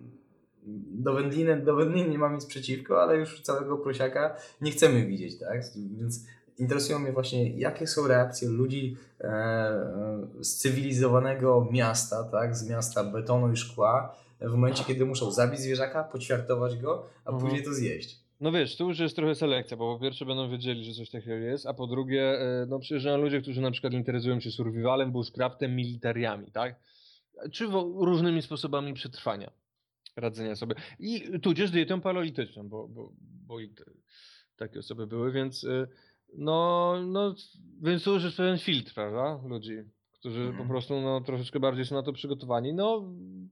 do wędliny, do wędliny nie mam nic przeciwko, ale już całego prosiaka nie chcemy widzieć, tak? Więc interesują mnie właśnie, jakie są reakcje ludzi e, z cywilizowanego miasta, tak? Z miasta betonu i szkła, w momencie, kiedy muszą zabić zwierzaka, poćwiartować go, a Mhm. później to zjeść. no wiesz, tu już jest trochę selekcja, bo po pierwsze będą wiedzieli, że coś takiego jest, a po drugie, e, no przyjeżdżają ludzie, którzy na przykład interesują się survivalem, bushcraftem, militariami, tak? Czy wo- różnymi sposobami przetrwania, radzenia sobie. I tudzież dietą paleolityczną, bo, bo, bo i te, takie osoby były, więc y, no, no, więc to już jest pewien filtr, prawda, ludzi, którzy Mhm. po prostu no, troszeczkę bardziej są na to przygotowani. No,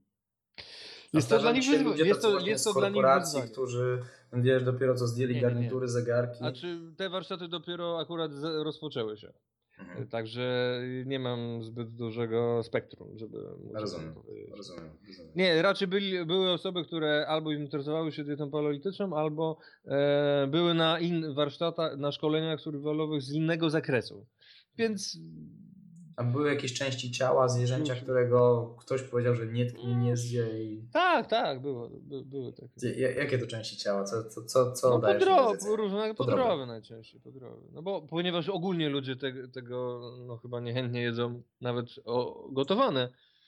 A jest to dla zdarzają nich się wyzwanie. ludzie Jest tacy to, właśnie jest z to dla nich korporacji, wyzwanie. którzy, wiesz, dopiero co zdjęli Nie, nie, nie. garnitury, zegarki. A czy te warsztaty dopiero akurat z- rozpoczęły się. Mhm. Także nie mam zbyt dużego spektrum, żeby móc Rozumiem, powiedzieć. rozumiem, rozumiem. Nie, raczej byli, były osoby, które albo interesowały się dietą paleolityczną, albo e, były na in, warsztatach, na szkoleniach survivalowych z innego zakresu. Więc A były jakieś części ciała zwierzęcia, którego ktoś powiedział, że nie tknie, nie zje i... tak, tak, było, by, były takie. Ja- Jakie to części ciała? Co, co, co, co No dajesz do podroby, jedzenia? różne Podroby. podroby najczęściej, podroby. No bo ponieważ ogólnie ludzie te, tego no chyba niechętnie jedzą nawet o, gotowane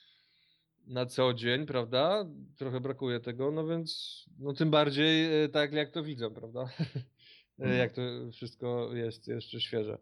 na co dzień, prawda? Trochę brakuje tego, no więc no tym bardziej e, tak jak to widzą, prawda? E, Mhm. Jak to wszystko jest jeszcze świeże.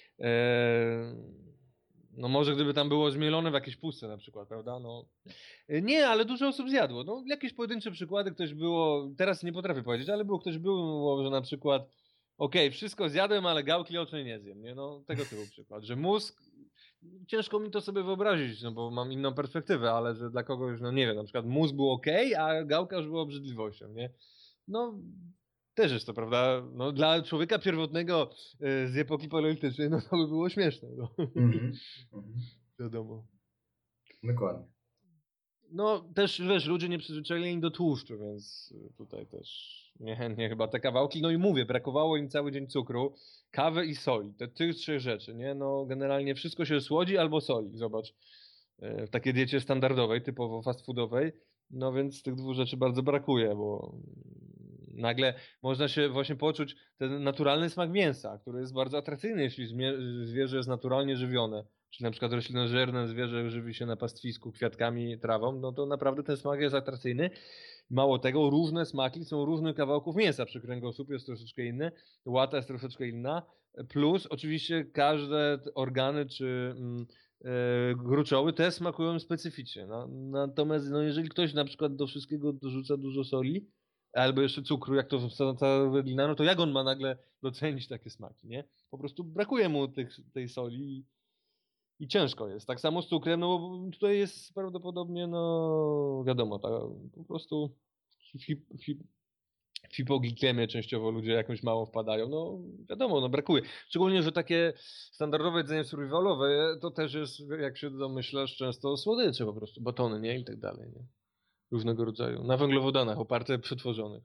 E, No może gdyby tam było zmielone w jakieś puste na przykład, prawda? No. E, Nie, ale dużo osób zjadło. No jakieś pojedyncze przykłady ktoś było, teraz nie potrafię powiedzieć, ale było ktoś było, że na przykład okej, wszystko zjadłem, ale gałki ocznej nie zjem, nie? No tego typu przykład, że mózg, ciężko mi to sobie wyobrazić, no bo mam inną perspektywę, ale że dla kogoś, no nie wiem, na przykład mózg był okej, a gałka już była obrzydliwością, nie? No też jest to, prawda, no dla człowieka pierwotnego z epoki paleolitycznej, no to by było śmieszne. No. Mhm. Mhm. Wiadomo. Dokładnie. No też, wiesz, ludzie nie przyzwyczajeni do tłuszczu, więc tutaj też niechętnie chyba te kawałki. No i mówię, brakowało im cały dzień cukru, kawy i soli. Te tych trzech rzeczy, nie? No generalnie wszystko się słodzi albo soli, zobacz. W takiej diecie standardowej, typowo fast foodowej. No więc tych dwóch rzeczy bardzo brakuje, bo nagle można się właśnie poczuć ten naturalny smak mięsa, który jest bardzo atrakcyjny, jeśli zwierzę jest naturalnie żywione. Czyli na przykład roślinożerne zwierzę żywi się na pastwisku kwiatkami, trawą, no to naprawdę ten smak jest atrakcyjny. Mało tego, różne smaki są różnych kawałków mięsa. Przy kręgosłupie jest troszeczkę inny, łata jest troszeczkę inna. Plus oczywiście każde organy czy mm, e, gruczoły też smakują specyficznie. No, natomiast no, jeżeli ktoś na przykład do wszystkiego dorzuca dużo soli, albo jeszcze cukru, jak to cała wędlina, no to jak on ma nagle docenić takie smaki, nie? Po prostu brakuje mu tych, tej soli. I ciężko jest. Tak samo z cukrem, no bo tutaj jest prawdopodobnie, no wiadomo, ta, po prostu hip, hip, hipoglikemię częściowo ludzie jakąś mało wpadają. No wiadomo, no brakuje. Szczególnie, że takie standardowe jedzenie survivalowe to też jest, jak się domyślasz, często słodycze po prostu, batony, nie? I tak dalej, nie? Różnego rodzaju. Na węglowodanach, oparte, przetworzonych.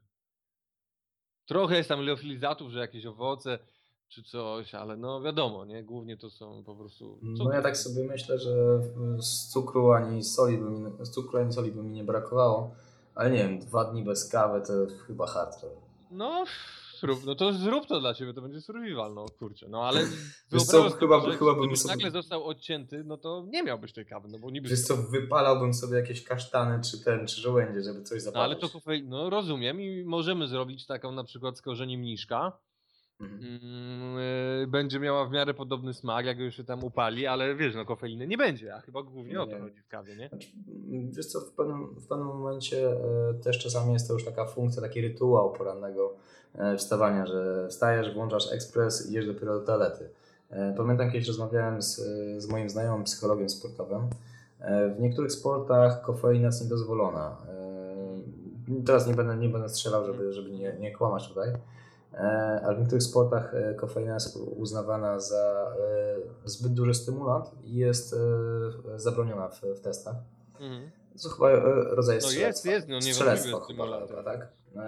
Trochę jest tam leofilizatów, że jakieś owoce czy coś, ale no wiadomo, nie? Głównie to są po prostu... No ja tak sobie myślę, że z cukru ani soli by mi, z cukru ani soli by mi nie brakowało, ale nie wiem, dwa dni bez kawy to chyba hardcore. No, zrób, no to zrób to dla ciebie, to będzie survival, no kurczę, no ale Wiesz co, chyba, że chyba bym gdybyś sobie... nagle został odcięty, no to nie miałbyś tej kawy, no bo niby... Wiesz co, wypalałbym sobie jakieś kasztany, czy ten, czy żołędzie, żeby coś zapalić. No ale to kofein, no rozumiem i możemy zrobić taką na przykład z korzeniem mniszka. Mhm. Yy, będzie miała w miarę podobny smak, jak już się tam upali, ale wiesz, no kofeiny nie będzie, a chyba głównie nie. O to chodzi w kawie, nie? Znaczy, wiesz co, w pewnym, w pewnym momencie e, też czasami jest to już taka funkcja, taki rytuał porannego e, wstawania, że wstajesz, włączasz ekspres i idziesz dopiero do toalety. E, pamiętam kiedyś rozmawiałem z, z moim znajomym psychologiem sportowym. E, w niektórych sportach kofeina jest niedozwolona. E, teraz nie będę, nie będę strzelał, żeby, żeby nie, nie kłamać tutaj. Ale w niektórych sportach kofeina jest uznawana za zbyt duży stymulant i jest zabroniona w, w testach. Mhm. To chyba rodzaj no jest, jest, no strzelectwa chyba, chyba, tak?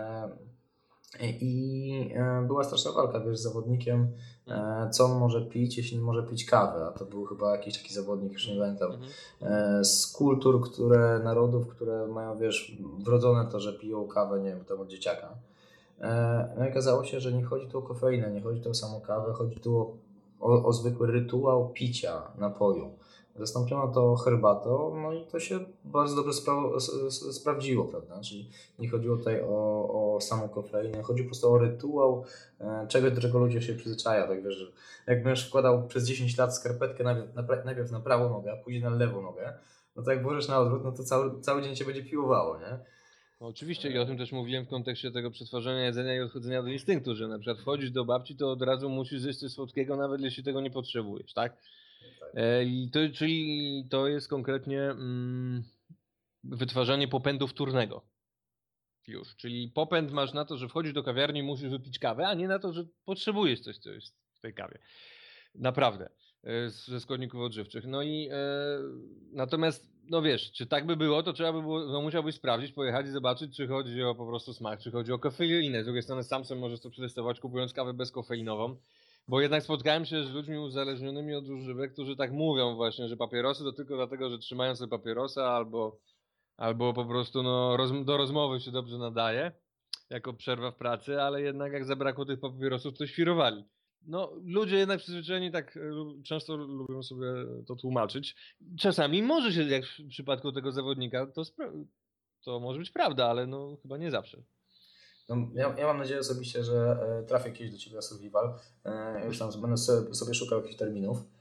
I była straszna walka, wiesz, z zawodnikiem, mhm. co on może pić, jeśli nie może pić kawy, a to był chyba jakiś taki zawodnik, już nie pamiętam, mhm. z kultur, które, narodów, które mają, wiesz, wrodzone to, że piją kawę, nie wiem, tam od dzieciaka. No i okazało się, że nie chodzi tu o kofeinę, nie chodzi tu o samą kawę, chodzi tu o, o, o zwykły rytuał picia napoju. Zastąpiono to herbatą, no i to się bardzo dobrze spra- sprawdziło, prawda? Czyli nie chodziło tutaj o, o samą kofeinę, chodzi po prostu o rytuał czegoś, do czego ludzie się przyzwyczaja. Tak wiesz, że jak będziesz wkładał przez dziesięć lat skarpetkę najpierw na, najpierw na prawą nogę, a później na lewą nogę, no to jak włożysz na odwrót, no to cały, cały dzień cię będzie piłowało, nie? No oczywiście i o tym też mówiłem w kontekście tego przetwarzania jedzenia i odchodzenia do instynktu, że na przykład wchodzisz do babci, to od razu musisz zjeść coś słodkiego, nawet jeśli tego nie potrzebujesz, tak? E, i to, czyli to jest konkretnie mm, wytwarzanie popędu wtórnego. Już, czyli popęd masz na to, że wchodzisz do kawiarni i musisz wypić kawę, a nie na to, że potrzebujesz coś, co jest w tej kawie. Naprawdę. Ze składników odżywczych. No i e, natomiast, no wiesz, czy tak by było, to trzeba by było, no musiałbyś sprawdzić, pojechać i zobaczyć, czy chodzi o po prostu smak, czy chodzi o kofeinę. Z drugiej strony sam sobie możesz to przetestować, kupując kawę bezkofeinową, bo jednak spotkałem się z ludźmi uzależnionymi od używek, którzy tak mówią właśnie, że papierosy to tylko dlatego, że trzymają sobie papierosa albo, albo po prostu no, roz, do rozmowy się dobrze nadaje, jako przerwa w pracy, ale jednak jak zabrakło tych papierosów, to świrowali. No, ludzie jednak przyzwyczajeni tak często lubią sobie to tłumaczyć. Czasami może się, jak w przypadku tego zawodnika, to, spra- to może być prawda, ale no chyba nie zawsze. No, ja, ja mam nadzieję osobiście, że trafię kiedyś do Ciebie na survival. Już tam będę sobie, sobie szukał jakichś terminów.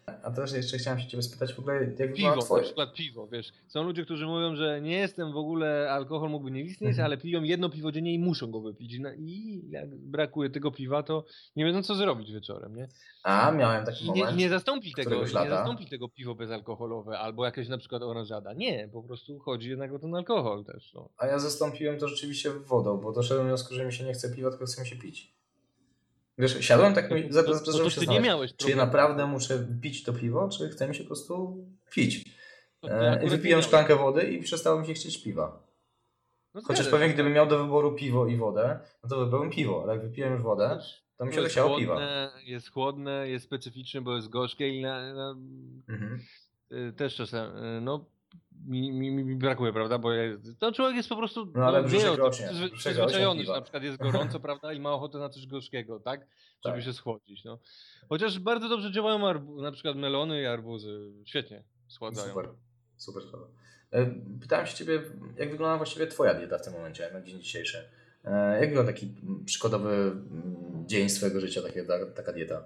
A teraz jeszcze chciałem się ciebie spytać w ogóle, jak wygląda Piwo, na twoje... przykład piwo, wiesz. Są ludzie, którzy mówią, że nie jestem w ogóle, alkohol mógłby nie istnieć, Mhm. ale piją jedno piwo dziennie i muszą go wypić. No i jak brakuje tego piwa, to nie wiedzą co zrobić wieczorem, nie? A, miałem taki I nie, moment, nie zastąpi tego, któregoś nie lata. zastąpi tego piwo bezalkoholowe, albo jakieś na przykład oranżada. Nie, po prostu chodzi jednak o ten alkohol też. No. A ja zastąpiłem to rzeczywiście wodą, bo doszedłem do wniosku, że mi się nie chce piwa, tylko chce mi się pić. Wiesz, siadłem tak, No mi- to, za- to, za- to, zacząłem to się ty nie zastanawiać, miałeś czy ja problemu. naprawdę muszę pić to piwo, czy chce mi się po prostu pić. To ty E, I akurat nie wypiłem miałeś. szklankę wody i przestało mi się chcieć piwa. No Chociaż zgadza pewnie się, gdybym tak. miał do wyboru piwo i wodę, no to wybrałem piwo, ale jak wypiłem już wodę, to mi się Bo jest chciało piwa. chłodne, jest chłodne, jest specyficzne, bo jest gorzkie i na, na, Mhm. y, też czasem, y, no mi, mi, mi brakuje, prawda, bo ja, to człowiek jest po prostu, No ale no, wie brzuszek o tym, rośnie, przyzwy, brzuszek rośnie przyzwyczajony, że piwa. na przykład jest gorąco, prawda, i ma ochotę na coś gorzkiego, tak, żeby Tak. się schłodzić, no. Chociaż bardzo dobrze działają arbu, na przykład melony i arbuzy, świetnie schładzają. Super, super sprawa. E, Pytałem się ciebie, jak wygląda właściwie twoja dieta w tym momencie, na dzień dzisiejszy? E, Jak wygląda taki mm, przykładowy mm, dzień swojego życia, takie, ta, taka dieta?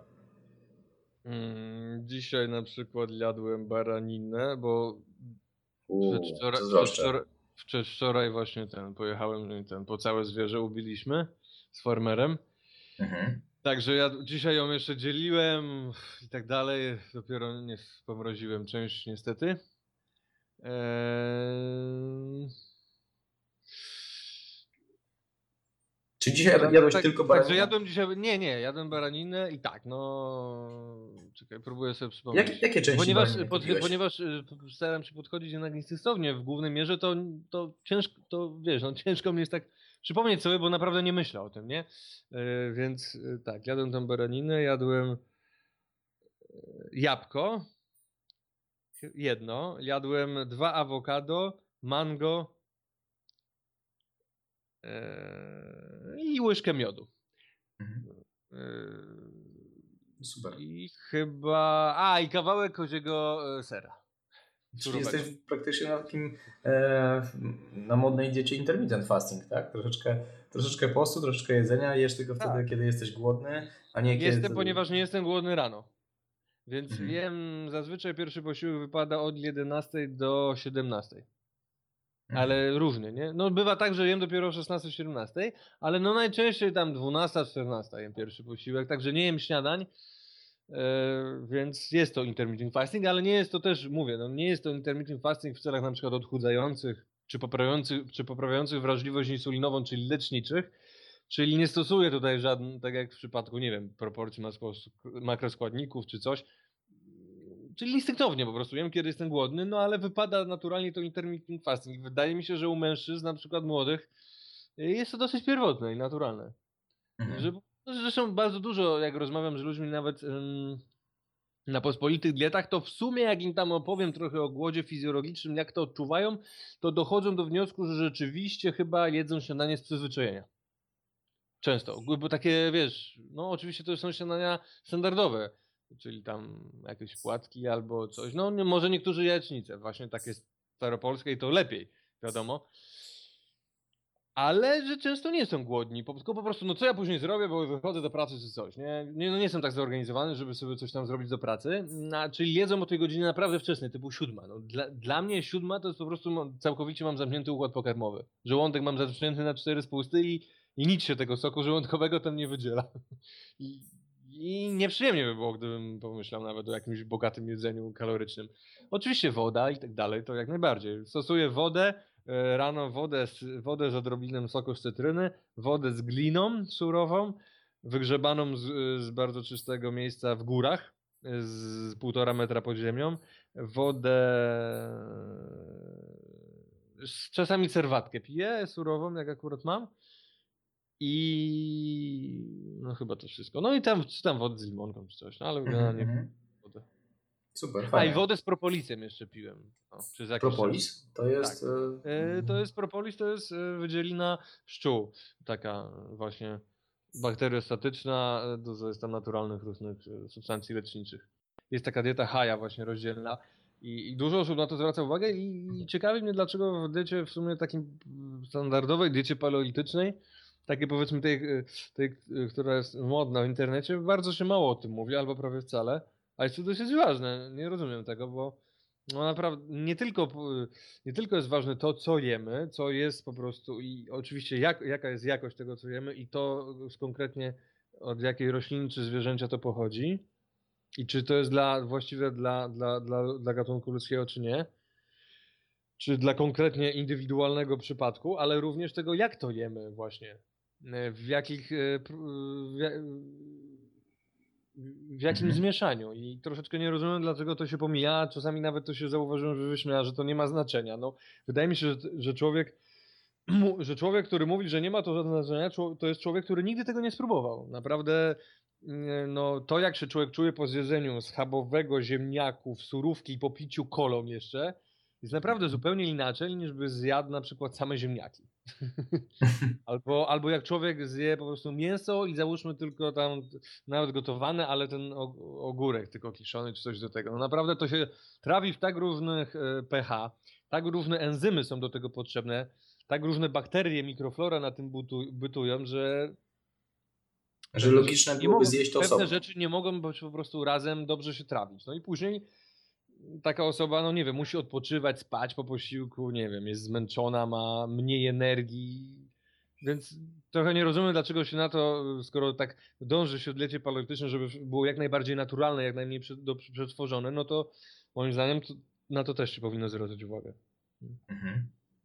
Mm, dzisiaj na przykład jadłem baraninę, bo Uuu, przedwczoraj, zazdroszczę. przedwczoraj, przedwczoraj właśnie ten, pojechałem i ten, po całe zwierzę ubiliśmy z farmerem. Mhm. Także ja dzisiaj ją jeszcze dzieliłem i tak dalej. Dopiero nie pomroziłem część niestety. Eee... Czy dzisiaj Tak, jadłeś tak, tylko Także baraninę? jadłem dzisiaj, nie, nie, jadłem baraninę i tak, no, czekaj, próbuję sobie przypomnieć. Jak, jakie części Ponieważ, baraniny pod, kupiłeś? ponieważ y, staram się podchodzić jednak insystownie w głównej mierze, to, to ciężko, to wiesz, no ciężko mi jest tak przypomnieć sobie, bo naprawdę nie myślę o tym, nie? Yy, więc yy, tak, jadłem tą baraninę, jadłem yy, jabłko, jedno, jadłem dwa awokado, mango yy, i łyżkę miodu. Mhm. Yy, Super. I chyba, a i kawałek koziego yy, sera. Czyli Surowego. jesteś praktycznie na takim e, na modnej diecie intermittent fasting, tak? Troszeczkę, troszeczkę postu, troszeczkę jedzenia, jesz tylko wtedy, Tak. kiedy jesteś głodny, a nie Jestem, kiedy... ponieważ nie jestem głodny rano. Więc Mhm. jem, zazwyczaj pierwszy posiłek wypada od jedenastej do siedemnastej. Mhm. Ale różnie, nie? No bywa tak, że jem dopiero o szesnastej, siedemnastej, ale no najczęściej tam dwunasta, czternasta jem pierwszy posiłek, także nie jem śniadań, yy, więc jest to intermittent fasting, ale nie jest to też, mówię, no nie jest to intermittent fasting w celach na przykład odchudzających, czy poprawiających, czy poprawiających wrażliwość insulinową, czyli leczniczych, czyli nie stosuję tutaj żadnych, tak jak w przypadku, nie wiem, proporcji makros- makroskładników czy coś, czyli instynktownie po prostu jem, kiedy jestem głodny, no ale wypada naturalnie to intermittent fasting. Wydaje mi się, że u mężczyzn, na przykład młodych, jest to dosyć pierwotne i naturalne. Mhm. Że, zresztą bardzo dużo, jak rozmawiam z ludźmi nawet ym, na pospolitych dietach, to w sumie jak im tam opowiem trochę o głodzie fizjologicznym, jak to odczuwają, to dochodzą do wniosku, że rzeczywiście chyba jedzą śniadanie z przyzwyczajenia. Często, bo takie, wiesz, no oczywiście to są śniadania standardowe, czyli tam jakieś płatki albo coś, no nie, może niektórzy jajecznice, właśnie takie staropolskie i to lepiej, wiadomo, ale że często nie są głodni, po, tylko po prostu, no co ja później zrobię, bo wychodzę do pracy czy coś, nie, nie, no nie jestem tak zorganizowany, żeby sobie coś tam zrobić do pracy, no, czyli jedzą o tej godzinie naprawdę wczesnej, typu siódma, no dla, dla mnie siódma to jest po prostu, no, całkowicie mam zamknięty układ pokarmowy, żołądek mam zamknięty na cztery spusty i I nic się tego soku żołądkowego tam nie wydziela. I, I nieprzyjemnie by było, gdybym pomyślał nawet o jakimś bogatym jedzeniu kalorycznym. Oczywiście woda i tak dalej, to jak najbardziej. Stosuję wodę, e, rano wodę z, wodę z odrobiną soku z cytryny, wodę z gliną surową, wygrzebaną z, z bardzo czystego miejsca w górach, z półtora metra pod ziemią, wodę... z- Czasami serwatkę piję surową, jak akurat mam. I no chyba to wszystko. No i tam, czy tam wodę z limonką czy coś, no ale Mhm, generalnie mhm. wodę. Super, A i fajnie. wodę z propolisem jeszcze piłem. No, przez jakiś czas. Propolis to jest... e, E, to jest propolis, to jest e, wydzielina pszczół. Taka właśnie bakteriostatyczna, e, dużo jest tam naturalnych różnych e, substancji leczniczych. Jest taka dieta Haja właśnie rozdzielna. I, I dużo osób na to zwraca uwagę i, i ciekawi mnie, dlaczego w diecie w sumie takim mm, standardowej, diecie paleolitycznej, takiej powiedzmy tej, tej, która jest modna w internecie, bardzo się mało o tym mówi, albo prawie wcale. Ale to dosyć ważne, nie rozumiem tego, bo no naprawdę nie tylko, nie tylko jest ważne to, co jemy, co jest po prostu i oczywiście jak, jaka jest jakość tego, co jemy i to konkretnie od jakiej rośliny czy zwierzęcia to pochodzi i czy to jest dla, właściwe dla, dla, dla, dla gatunku ludzkiego, czy nie, czy dla konkretnie indywidualnego przypadku, ale również tego, jak to jemy właśnie, w jakich, w, w jakim Mhm. zmieszaniu i troszeczkę nie rozumiem, dlaczego to się pomija, czasami nawet to się zauważyłem, że wyśmiała, że to nie ma znaczenia. No, wydaje mi się, że, że człowiek, że człowiek, który mówi, że nie ma to żadnego znaczenia, to jest człowiek, który nigdy tego nie spróbował. Naprawdę no, to, jak się człowiek czuje po zjedzeniu schabowego, ziemniaków, surówki i po piciu kolą jeszcze, jest naprawdę zupełnie inaczej, niż by zjadł na przykład same ziemniaki. Albo, albo jak człowiek zje po prostu mięso i załóżmy tylko tam nawet gotowane, ale ten ogórek tylko kiszony czy coś do tego. No naprawdę to się trawi w tak różnych pH, tak różne enzymy są do tego potrzebne, tak różne bakterie, mikroflora na tym bytują, że Że logiczne nie byłoby mogą, zjeść to pewne osobno. rzeczy nie mogą być po prostu razem dobrze się trawić. No i później taka osoba, no nie wiem, musi odpoczywać, spać po posiłku, nie wiem, jest zmęczona, ma mniej energii, więc trochę nie rozumiem, dlaczego się na to, skoro tak dąży się odlecie paleolityczne, żeby było jak najbardziej naturalne, jak najmniej przetworzone, no to moim zdaniem to, na to też się powinno zwracać uwagę. Mhm.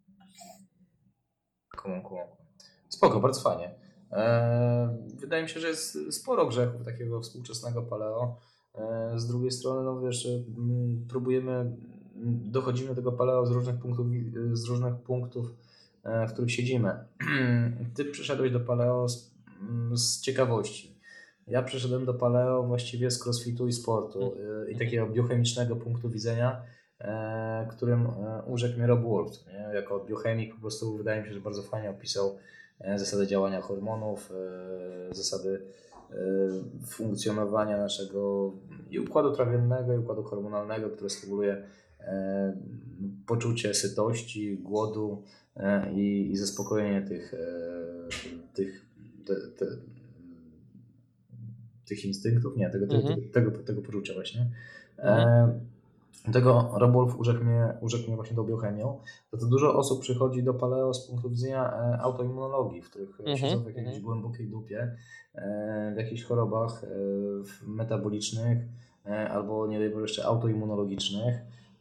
Kumam, kumam. Spoko, bardzo fajnie. Eee, wydaje mi się, że jest sporo grzechów takiego współczesnego paleo. Eee, z drugiej strony, no wiesz, m, próbujemy, dochodzimy do tego paleo z różnych punktów, z różnych punktów, e, w których siedzimy. Ty przyszedłeś do paleo z, z ciekawości. Ja przyszedłem do paleo właściwie z crossfitu i sportu e, i takiego biochemicznego punktu widzenia, e, którym e, urzekł mnie Rob Wolf. Nie? Jako biochemik po prostu wydaje mi się, że bardzo fajnie opisał zasady działania hormonów, zasady funkcjonowania naszego i układu trawiennego, i układu hormonalnego, który stymuluje poczucie sytości, głodu i, i zaspokojenie tych, tych, te, te, tych instynktów, nie, tego, tego, tego, tego, tego poczucia właśnie. Mhm. Tego Rob Wolf urzekł mnie, urzekł mnie właśnie tą biochemią, to, to dużo osób przychodzi do paleo z punktu widzenia e, autoimmunologii, w których mm-hmm, siedzą w jakiejś mm-hmm. głębokiej dupie, e, w jakichś chorobach e, metabolicznych e, albo nie wiem, jeszcze autoimmunologicznych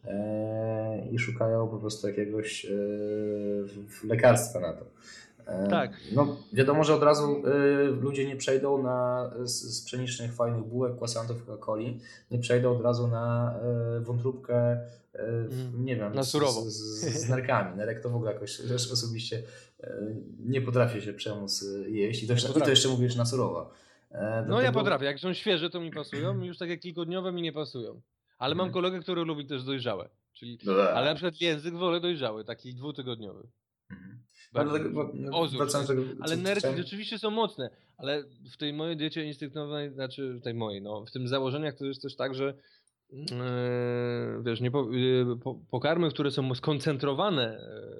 e, i szukają po prostu jakiegoś e, lekarstwa na to. Tak. No, wiadomo, że od razu y, ludzie nie przejdą na, z, z pszenicznych fajnych bułek, croissantów, Coca-Coli, nie przejdą od razu na y, wątróbkę, y, mm. nie wiem, na surowo. Z, z, z nerkami. Nerek to w ogóle jakoś rzecz osobiście y, nie potrafię się przemóc jeść i to, jeszcze, i to jeszcze mówisz na surowo. E, no ja tego... potrafię, jak są świeże to mi pasują, już takie kilkudniowe mi nie pasują. Ale mm. mam kolegę, który lubi też dojrzałe. Czyli, ale na przykład język wolę dojrzały, taki dwutygodniowy. Mm. Bardzo, tego, ozór, tego, ale nerki chciałem... rzeczywiście są mocne, ale w tej mojej diecie instynktownej, znaczy w tej mojej, no, w tym założeniach to jest też tak, że yy, wiesz, nie po, yy, po, pokarmy, które są skoncentrowane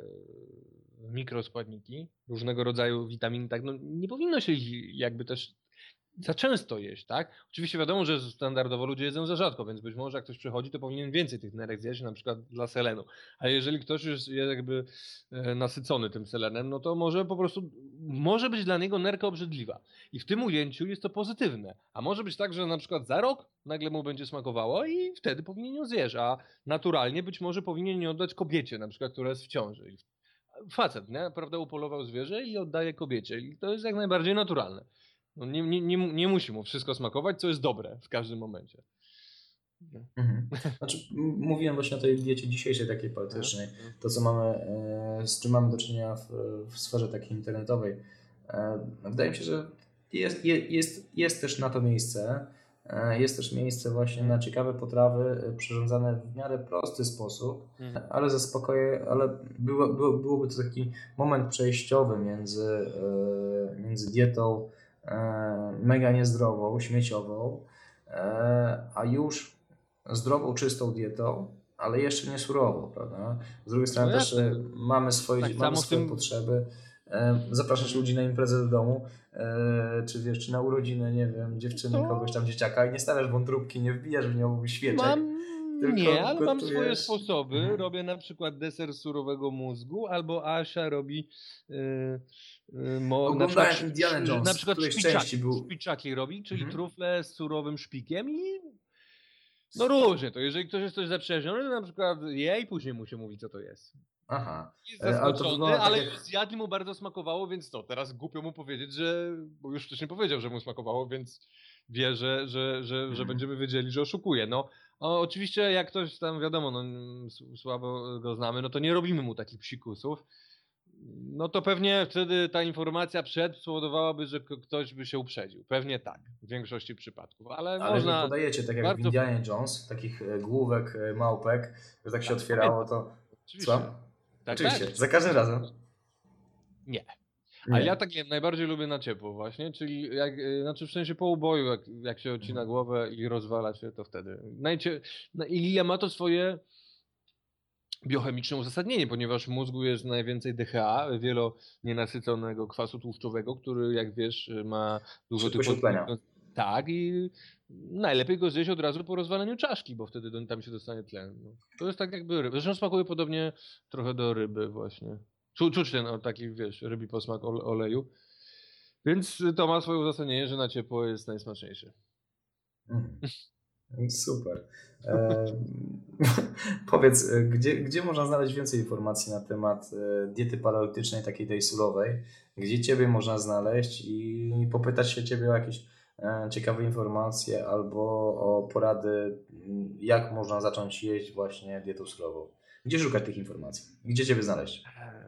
w mikroskładniki, różnego rodzaju witaminy, tak, no, nie powinno się ich jakby też za często jeść, tak? Oczywiście wiadomo, że standardowo ludzie jedzą za rzadko, więc być może jak ktoś przychodzi, to powinien więcej tych nerek zjeść, na przykład dla selenu. A jeżeli ktoś już jest jakby nasycony tym selenem, no to może po prostu, może być dla niego nerka obrzydliwa. I w tym ujęciu jest to pozytywne. A może być tak, że na przykład za rok nagle mu będzie smakowało i wtedy powinien ją zjeść, a naturalnie być może powinien ją oddać kobiecie, na przykład, która jest w ciąży. Facet, nie? Prawda, upolował zwierzę i oddaje kobiecie. I to jest jak najbardziej naturalne. No nie, nie, nie, nie musi mu wszystko smakować, co jest dobre w każdym momencie. Mhm. Znaczy, mówiłem właśnie o tej diecie dzisiejszej, takiej politycznej. To, co mamy, z czym mamy do czynienia w, w sferze takiej internetowej. Wydaje mi się, że jest, jest, jest też na to miejsce. Jest też miejsce właśnie na ciekawe potrawy przyrządzane w miarę prosty sposób, ale zaspokoje, ale było, było, byłoby to taki moment przejściowy między, między dietą mega niezdrową, śmieciową, a już zdrową, czystą dietą, ale jeszcze nie surową, prawda? Z drugiej strony no też mamy swoje, tak, mamy swoje tym... potrzeby E, zapraszasz ludzi na imprezę do domu, e, czy wiesz, czy na urodziny, nie wiem, dziewczyny, To- kogoś tam dzieciaka i nie stawiasz wątróbki, nie wbijasz w nią świeczek. Mam, tylko nie, ale mam gotujesz- swoje sposoby. Mhm. Robię na przykład deser surowego mózgu, albo Asia robi yy, yy, mo, na Oglądałem przykład, Indiana szpi- Jones, na w przykład którejś szpiczaki, części był- szpiczaki robi, czyli Mhm. trufle z surowym szpikiem i no różnie to. Jeżeli ktoś jest coś zaprzeżony, to na przykład je i później mu się mówi, co to jest. Aha. Jest E, ale to zaskoczony, wygląda tak ale jak- już zjadł i mu bardzo smakowało, więc to teraz głupio mu powiedzieć, że, bo już wcześniej powiedział, że mu smakowało, więc wie, że, że, że, że Mhm. będziemy wiedzieli, że oszukuje. No, a oczywiście jak ktoś tam, wiadomo, no, s- słabo go znamy, no to nie robimy mu takich psikusów. No to pewnie wtedy ta informacja przed spowodowałaby, że k- ktoś by się uprzedził. Pewnie tak, w większości przypadków, ale, Ale można... nie podajecie tak jak w bardzo- Indianie Jones, takich e, główek, e, małpek, że tak się Tak, otwierało, to... Oczywiście. Słucham? Tak, Oczywiście, tak. za każdym razem. Nie. Nie. A ja tak jem, najbardziej lubię na ciepło właśnie, czyli jak, y, znaczy w sensie po uboju, jak, jak się odcina Mhm. głowę i rozwala się, to wtedy. Najcie... no I ma to swoje biochemiczne uzasadnienie, ponieważ w mózgu jest najwięcej D H A, wielonienasyconego kwasu tłuszczowego, który jak wiesz ma dużo Szybko się utlenia. Tak i najlepiej go zjeść od razu po rozwaleniu czaszki, bo wtedy do- tam się dostanie tlen. No. To jest tak jakby ryba. Zresztą smakuje podobnie trochę do ryby właśnie. Czu, czuć ten o, taki, wiesz, rybi posmak ole- oleju. Więc to ma swoje uzasadnienie, że na ciepło jest najsmaczniejszy. Mhm. Super. E, powiedz, e, gdzie, gdzie można znaleźć więcej informacji na temat e, diety paleolitycznej, takiej tej surowej? Gdzie Ciebie można znaleźć i popytać się Ciebie o jakieś e, ciekawe informacje albo o porady, m, jak można zacząć jeść właśnie dietą surową? Gdzie szukać tych informacji? Gdzie Ciebie znaleźć?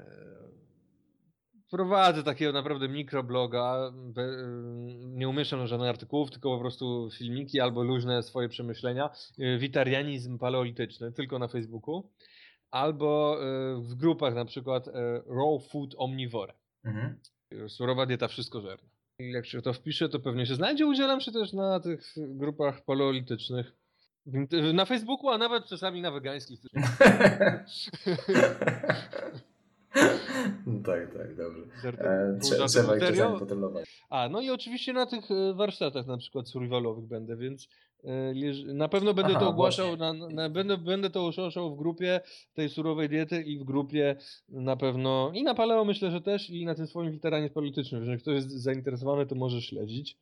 Prowadzę takiego naprawdę mikrobloga. be- Nie umieszczam żadnych artykułów, tylko po prostu filmiki albo luźne swoje przemyślenia. Y, Witarianizm paleolityczny, tylko na Facebooku. Albo y, w grupach na przykład y, Raw Food Omnivore. Mhm. Y, Surowa dieta wszystkożerna. I jak się to wpisze, to pewnie się znajdzie. Udzielam się też na tych grupach paleolitycznych. W int- Na Facebooku, a nawet czasami na wegańskich. tak, tak, dobrze. Żarty- E, pół trze, żartu, trzeba pół ich serio. czasami potelować. A, no i oczywiście na tych e, warsztatach na przykład survivalowych będę, więc e, jeż- na pewno będę Aha, to ogłaszał, właśnie. na, na, będę, będę to ogłaszał w grupie tej surowej diety i w grupie na pewno, i na Paleo myślę, że też, i na tym swoim weteranie politycznym, jeżeli ktoś jest zainteresowany, to może śledzić.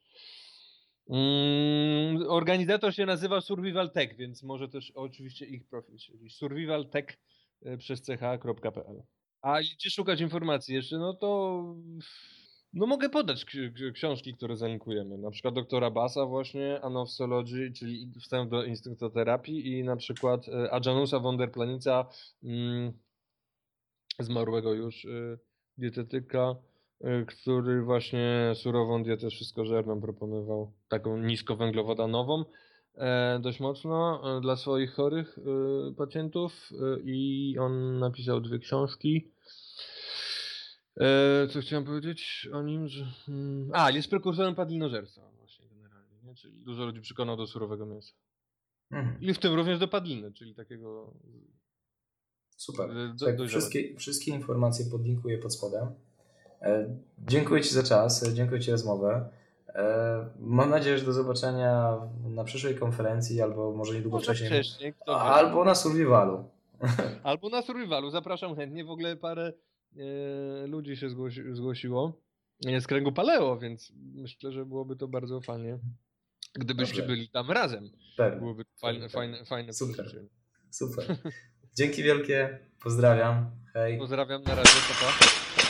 Mm, organizator się nazywa Survival Tech, więc może też oczywiście ich profil, czyli survivaltech e, przez ch kropka p l. A gdzie szukać informacji jeszcze, no to no mogę podać ksi- ksi- książki, które zalinkujemy. Na przykład doktora Bassa właśnie, Anosology, czyli wstęp do instynktoterapii i na przykład e, Adjanusa von der Planica, mm, zmarłego już y, dietetyka, y, który właśnie surową dietę wszystkożerną proponował, taką niskowęglowodanową, e, dość mocno e, dla swoich chorych e, pacjentów e, i on napisał dwie książki. E, co chciałem powiedzieć o nim, że... mm, A, jest prekursorem padlinożerstwa właśnie generalnie, nie? Czyli dużo ludzi przekonał do surowego mięsa. Mhm. I w tym również do padliny, czyli takiego... Super. Do- do- Tak, dojrzałe. wszystkie, wszystkie informacje podlinkuję pod spodem. E, dziękuję Ci za czas, e, dziękuję Ci za rozmowę. E, mam nadzieję, że do zobaczenia na przyszłej konferencji, albo może niedługo Może wcześniej, wcześniej, kto wie. albo na Survivalu. Albo na survivalu, zapraszam chętnie. W ogóle parę e, ludzi się zgłosi, zgłosiło e, z kręgu paleo, więc myślę, że byłoby to bardzo fajnie, gdybyście Dobrze. byli tam razem. Pewnie. Byłoby fajne, Pewnie. fajne, fajne Super. przeżycie. Super. Dzięki wielkie, pozdrawiam. Hej. Pozdrawiam, na razie, pa, pa.